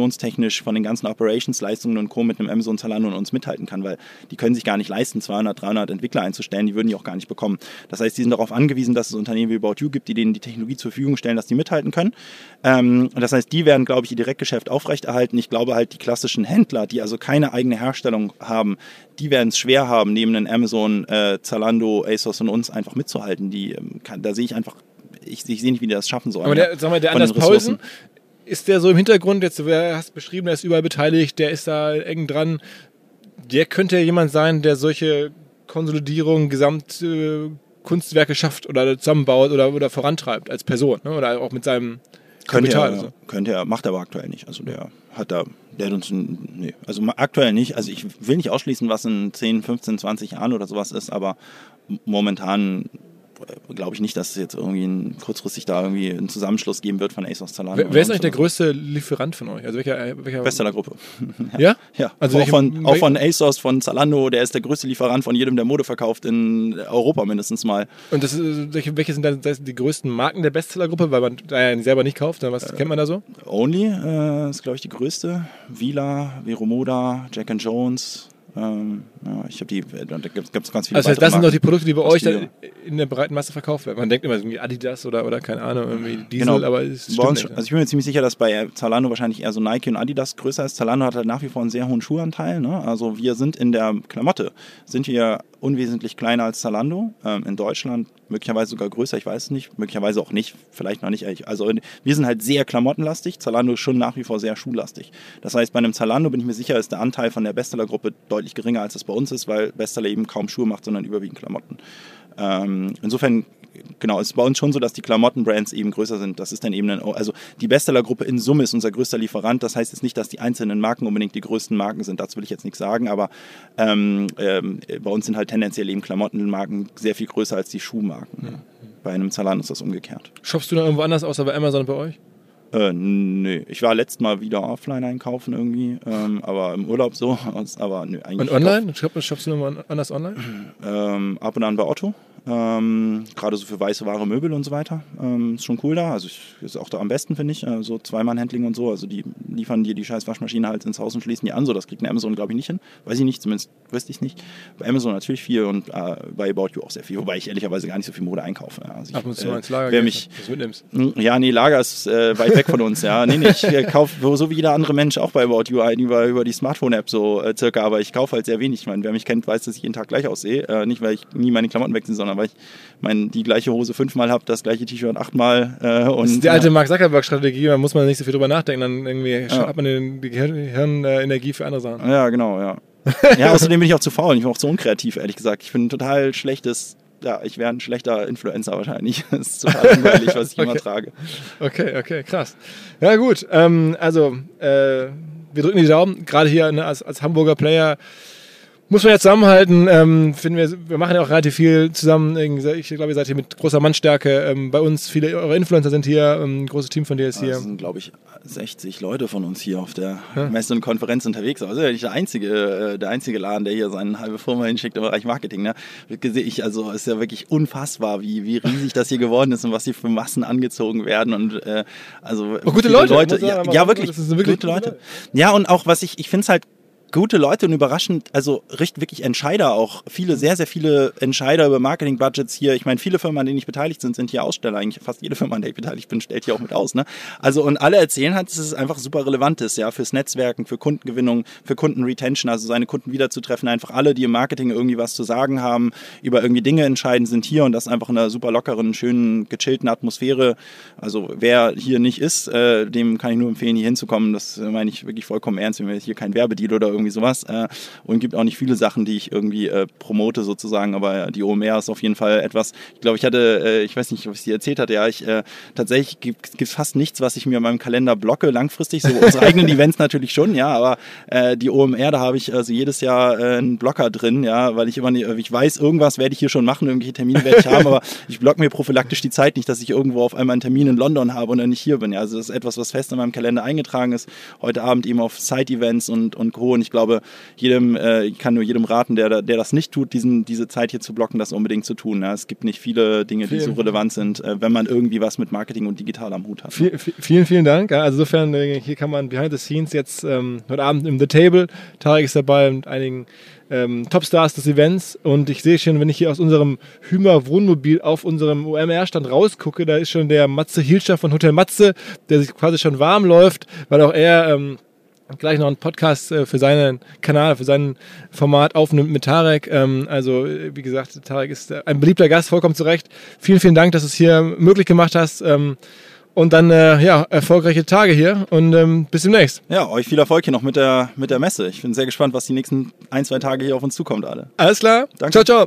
produktionstechnisch von den ganzen Operations-Leistungen und Co. mit einem Amazon, Zalando und uns mithalten kann, weil die können sich gar nicht leisten, zweihundert, dreihundert Entwickler einzustellen, die würden die auch gar nicht bekommen. Das heißt, die sind darauf angewiesen, dass es Unternehmen wie About You gibt, die denen die Technologie zur Verfügung stellen, dass die mithalten können. Ähm, das heißt, die werden, glaube ich, ihr Direktgeschäft aufrechterhalten. Ich glaube halt, die klassischen Händler, die also keine eigene Herstellung haben, die werden es schwer haben, neben den Amazon, äh, Zalando, ASOS und uns einfach mitzuhalten. Die, ähm, kann, da sehe ich einfach, ich, ich sehe nicht, wie die das schaffen sollen. Aber der, ja, sag mal, der Anders Paulsen, ist der so im Hintergrund, jetzt du hast beschrieben, der ist überall beteiligt, der ist da eng dran. Der könnte ja jemand sein, der solche Konsolidierung, Gesamtkunstwerke äh, schafft oder zusammenbaut oder, oder vorantreibt als Person, ne? Oder auch mit seinem Kapital. Könnte er, so. könnte er, macht er aber aktuell nicht. Also der hat da, der hat uns, nee, also aktuell nicht. Also ich will nicht ausschließen, was in zehn, fünfzehn, zwanzig Jahren oder sowas ist, aber momentan glaube ich nicht, dass es jetzt irgendwie ein, kurzfristig da irgendwie einen Zusammenschluss geben wird von ASOS, Zalando. Wer, wer ist eigentlich der größte Lieferant von euch? Also welcher, welcher Bestsellergruppe. Ja? Ja. Also auch, welche, von, auch von ASOS, von Zalando, der ist der größte Lieferant von jedem, der Mode verkauft in Europa mindestens mal. Und das ist, welche, welche sind dann die größten Marken der Bestsellergruppe, weil man da ja selber nicht kauft? Dann was äh, kennt man da so? Only äh, ist, glaube ich, die größte. Vila, Veromoda, Jack and Jones. Ähm, ja, ich habe die, da gibt es ganz viele. Also das, das sind doch die Produkte, die bei euch die, dann in der breiten Masse verkauft werden. Man denkt immer irgendwie Adidas oder, oder keine Ahnung, irgendwie Diesel, genau. aber es stimmt uns, nicht. Also ich bin mir ziemlich sicher, dass bei Zalando wahrscheinlich eher so Nike und Adidas größer ist. Zalando hat halt nach wie vor einen sehr hohen Schuhanteil. Ne? Also wir sind in der Klamotte, sind wir unwesentlich kleiner als Zalando. Ähm, in Deutschland möglicherweise sogar größer, ich weiß es nicht. Möglicherweise auch nicht, vielleicht noch nicht. Also wir sind halt sehr klamottenlastig. Zalando ist schon nach wie vor sehr schuhlastig. Das heißt, bei einem Zalando bin ich mir sicher, ist der Anteil von der Bestseller-Gruppe deutlich geringer, als es bei uns ist, weil Bestseller eben kaum Schuhe macht, sondern überwiegend Klamotten. Ähm, insofern, genau, ist bei uns schon so, dass die Klamottenbrands eben größer sind. Das ist dann eben, ein, also die Bestseller-Gruppe in Summe ist unser größter Lieferant. Das heißt jetzt nicht, dass die einzelnen Marken unbedingt die größten Marken sind. Dazu will ich jetzt nichts sagen, aber ähm, ähm, bei uns sind halt tendenziell eben Klamottenmarken sehr viel größer als die Schuhmarken. Ja. Bei einem Zalando ist das umgekehrt. Shoppst du noch irgendwo anders außer bei Amazon bei euch? Äh, nö, ich war letztes Mal wieder offline einkaufen irgendwie, ähm, aber im Urlaub so, aber nö, eigentlich. Und online? Shoppst du noch anders online? Ähm, ab und an bei Otto. Ähm, gerade so für weiße Ware, Möbel und so weiter. Ähm, ist schon cool da. Also ich, ist auch da am besten, finde ich. Äh, so Zweimann-Handling und so. Also die liefern dir die scheiß Waschmaschine halt ins Haus und schließen die an. So, das kriegt eine Amazon, glaube ich, nicht hin. Weiß ich nicht, zumindest wüsste ich nicht. Bei Amazon natürlich viel und äh, bei About You auch sehr viel. Wobei ich ehrlicherweise gar nicht so viel Mode einkaufe. Also ich, Ab und zu äh, ins Lager wer gehst, mich, das mitnimmst. Ja, nee, Lager ist äh, weit weg von uns. Ja, nee, nee, ich äh, kaufe so wie jeder andere Mensch auch bei About You ein über, über die Smartphone-App so äh, circa. Aber ich kaufe halt sehr wenig. Ich meine, wer mich kennt, weiß, dass ich jeden Tag gleich aussehe. Äh, nicht, weil ich nie meine Klamotten wechsle, sondern weil ich mein, die gleiche Hose fünfmal habe, das gleiche T-Shirt achtmal. Äh, und, das ist die alte ja. Mark Zuckerberg-Strategie, da muss man nicht so viel drüber nachdenken, dann irgendwie Ja. hat man die Gehirnenergie für andere Sachen. Ja, genau, ja. Ja, außerdem bin ich auch zu faul, ich bin auch zu unkreativ, ehrlich gesagt. Ich bin ein total schlechtes, ja, ich wäre ein schlechter Influencer wahrscheinlich. Das ist total langweilig, was ich okay. immer trage. Okay, okay, krass. Ja gut, ähm, also äh, wir drücken die Daumen, gerade hier ne, als, als Hamburger Player muss man ja zusammenhalten, ähm, finden wir, wir machen ja auch relativ viel zusammen. Ich glaube, ihr seid hier mit großer Mannstärke ähm, bei uns. Viele eurer Influencer sind hier, ähm, ein großes Team von dir ist hier. Es sind, glaube ich, sechzig Leute von uns hier auf der ja. Messe und Konferenz unterwegs. Also nicht der einzige, der einzige Laden, der hier seine halbe Firma hinschickt im Bereich Marketing. Ne? Ich, also es ist ja wirklich unfassbar, wie, wie riesig das hier geworden ist und was hier für Massen angezogen werden. Und äh, also oh, gute Leute. Leute ja, ja, wirklich, das sind wirklich gute Leute. Leute. Ja, und auch was ich, ich finde es halt gute Leute und überraschend, also richten wirklich Entscheider auch. Viele, sehr, sehr viele Entscheider über Marketing-Budgets hier. Ich meine, viele Firmen, an denen ich beteiligt bin, sind hier Aussteller. Eigentlich fast jede Firma, an der ich beteiligt bin, stellt hier auch mit aus. Ne? Also und alle erzählen halt, dass es einfach super relevant ist, ja, fürs Netzwerken, für Kundengewinnung, für Kundenretention, also seine Kunden wiederzutreffen. Einfach alle, die im Marketing irgendwie was zu sagen haben, über irgendwie Dinge entscheiden, sind hier und das einfach in einer super lockeren, schönen, gechillten Atmosphäre. Also wer hier nicht ist, äh, dem kann ich nur empfehlen, hier hinzukommen. Das äh, meine ich wirklich vollkommen ernst. Wir haben hier kein Werbedeal oder irgendwie irgendwie sowas. Äh, und gibt auch nicht viele Sachen, die ich irgendwie äh, promote sozusagen, aber die O M R ist auf jeden Fall etwas, ich glaube, ich hatte, äh, ich weiß nicht, ob ich es dir erzählt hatte, ja, ich äh, tatsächlich gibt es fast nichts, was ich mir in meinem Kalender blocke, langfristig, so unsere eigenen Events natürlich schon, ja, aber äh, die O M R, da habe ich also jedes Jahr äh, einen Blocker drin, ja, weil ich immer nicht, ich weiß, irgendwas werde ich hier schon machen, irgendwelche Termine werde ich haben, aber ich blocke mir prophylaktisch die Zeit nicht, dass ich irgendwo auf einmal einen Termin in London habe und dann nicht hier bin, ja, also das ist etwas, was fest in meinem Kalender eingetragen ist, heute Abend eben auf Side-Events und, und Co. und ich glaube, jedem, äh, ich kann nur jedem raten, der, der das nicht tut, diesen, diese Zeit hier zu blocken, das unbedingt zu tun. Ja. Es gibt nicht viele Dinge, die vielen, so relevant sind, äh, wenn man irgendwie was mit Marketing und digital am Hut hat. Viel, vielen, vielen Dank. Also insofern, hier kann man behind the scenes jetzt ähm, heute Abend im The Table, Tarek ist dabei mit einigen ähm, Topstars des Events und ich sehe schon, wenn ich hier aus unserem Hümer Wohnmobil auf unserem O M R-Stand rausgucke, da ist schon der Matze Hilscher von Hotel Matze, der sich quasi schon warm läuft, weil auch er ähm, gleich noch einen Podcast äh, für seinen Kanal, für sein Format aufnimmt mit Tarek. Ähm, also wie gesagt, Tarek ist äh, ein beliebter Gast, vollkommen zu Recht. Vielen, vielen Dank, dass du es hier möglich gemacht hast. Ähm, Und dann, äh, ja, erfolgreiche Tage hier und ähm, bis demnächst. Ja, euch viel Erfolg hier noch mit der, mit der Messe. Ich bin sehr gespannt, was die nächsten ein, zwei Tage hier auf uns zukommt, alle. Alles klar. Danke. Ciao, ciao.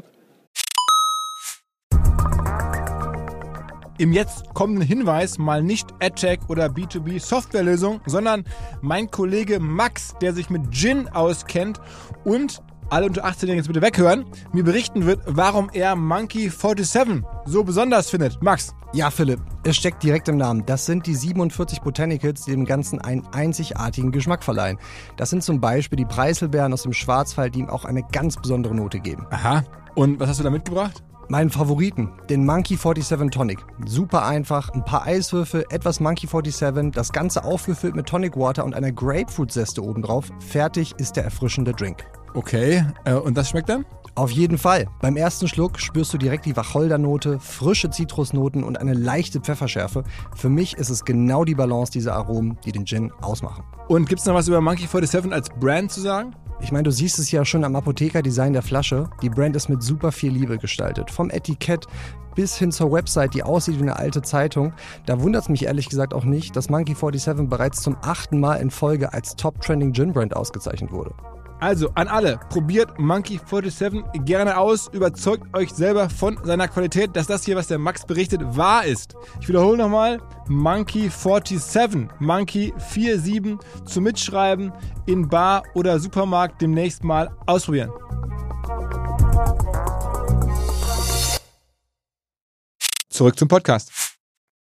Im jetzt kommenden Hinweis mal nicht AdTech oder B zwei B Softwarelösung, sondern mein Kollege Max, der sich mit Gin auskennt und alle unter achtzehn-Jährigen jetzt bitte weghören, mir berichten wird, warum er Monkey siebenundvierzig so besonders findet. Max. Ja, Philipp, es steckt direkt im Namen. Das sind die siebenundvierzig Botanicals, die dem Ganzen einen einzigartigen Geschmack verleihen. Das sind zum Beispiel die Preiselbeeren aus dem Schwarzwald, die ihm auch eine ganz besondere Note geben. Aha. Und was hast du da mitgebracht? Meinen Favoriten, den Monkey siebenundvierzig Tonic. Super einfach, ein paar Eiswürfel, etwas Monkey siebenundvierzig, das Ganze aufgefüllt mit Tonic Water und einer Grapefruit-Zeste obendrauf. Fertig ist der erfrischende Drink. Okay, äh, und das schmeckt dann? Auf jeden Fall. Beim ersten Schluck spürst du direkt die Wacholdernote, frische Zitrusnoten und eine leichte Pfefferschärfe. Für mich ist es genau die Balance dieser Aromen, die den Gin ausmachen. Und gibt's noch was über Monkey siebenundvierzig als Brand zu sagen? Ich meine, du siehst es ja schon am Apotheker-Design der Flasche. Die Brand ist mit super viel Liebe gestaltet. Vom Etikett bis hin zur Website, die aussieht wie eine alte Zeitung. Da wundert es mich ehrlich gesagt auch nicht, dass Monkey siebenundvierzig bereits zum achten Mal in Folge als Top-Trending-Gin-Brand ausgezeichnet wurde. Also an alle, probiert Monkey siebenundvierzig gerne aus, überzeugt euch selber von seiner Qualität, dass das hier, was der Max berichtet, wahr ist. Ich wiederhole nochmal, Monkey siebenundvierzig, Monkey siebenundvierzig zum Mitschreiben in Bar oder Supermarkt demnächst mal ausprobieren. Zurück zum Podcast.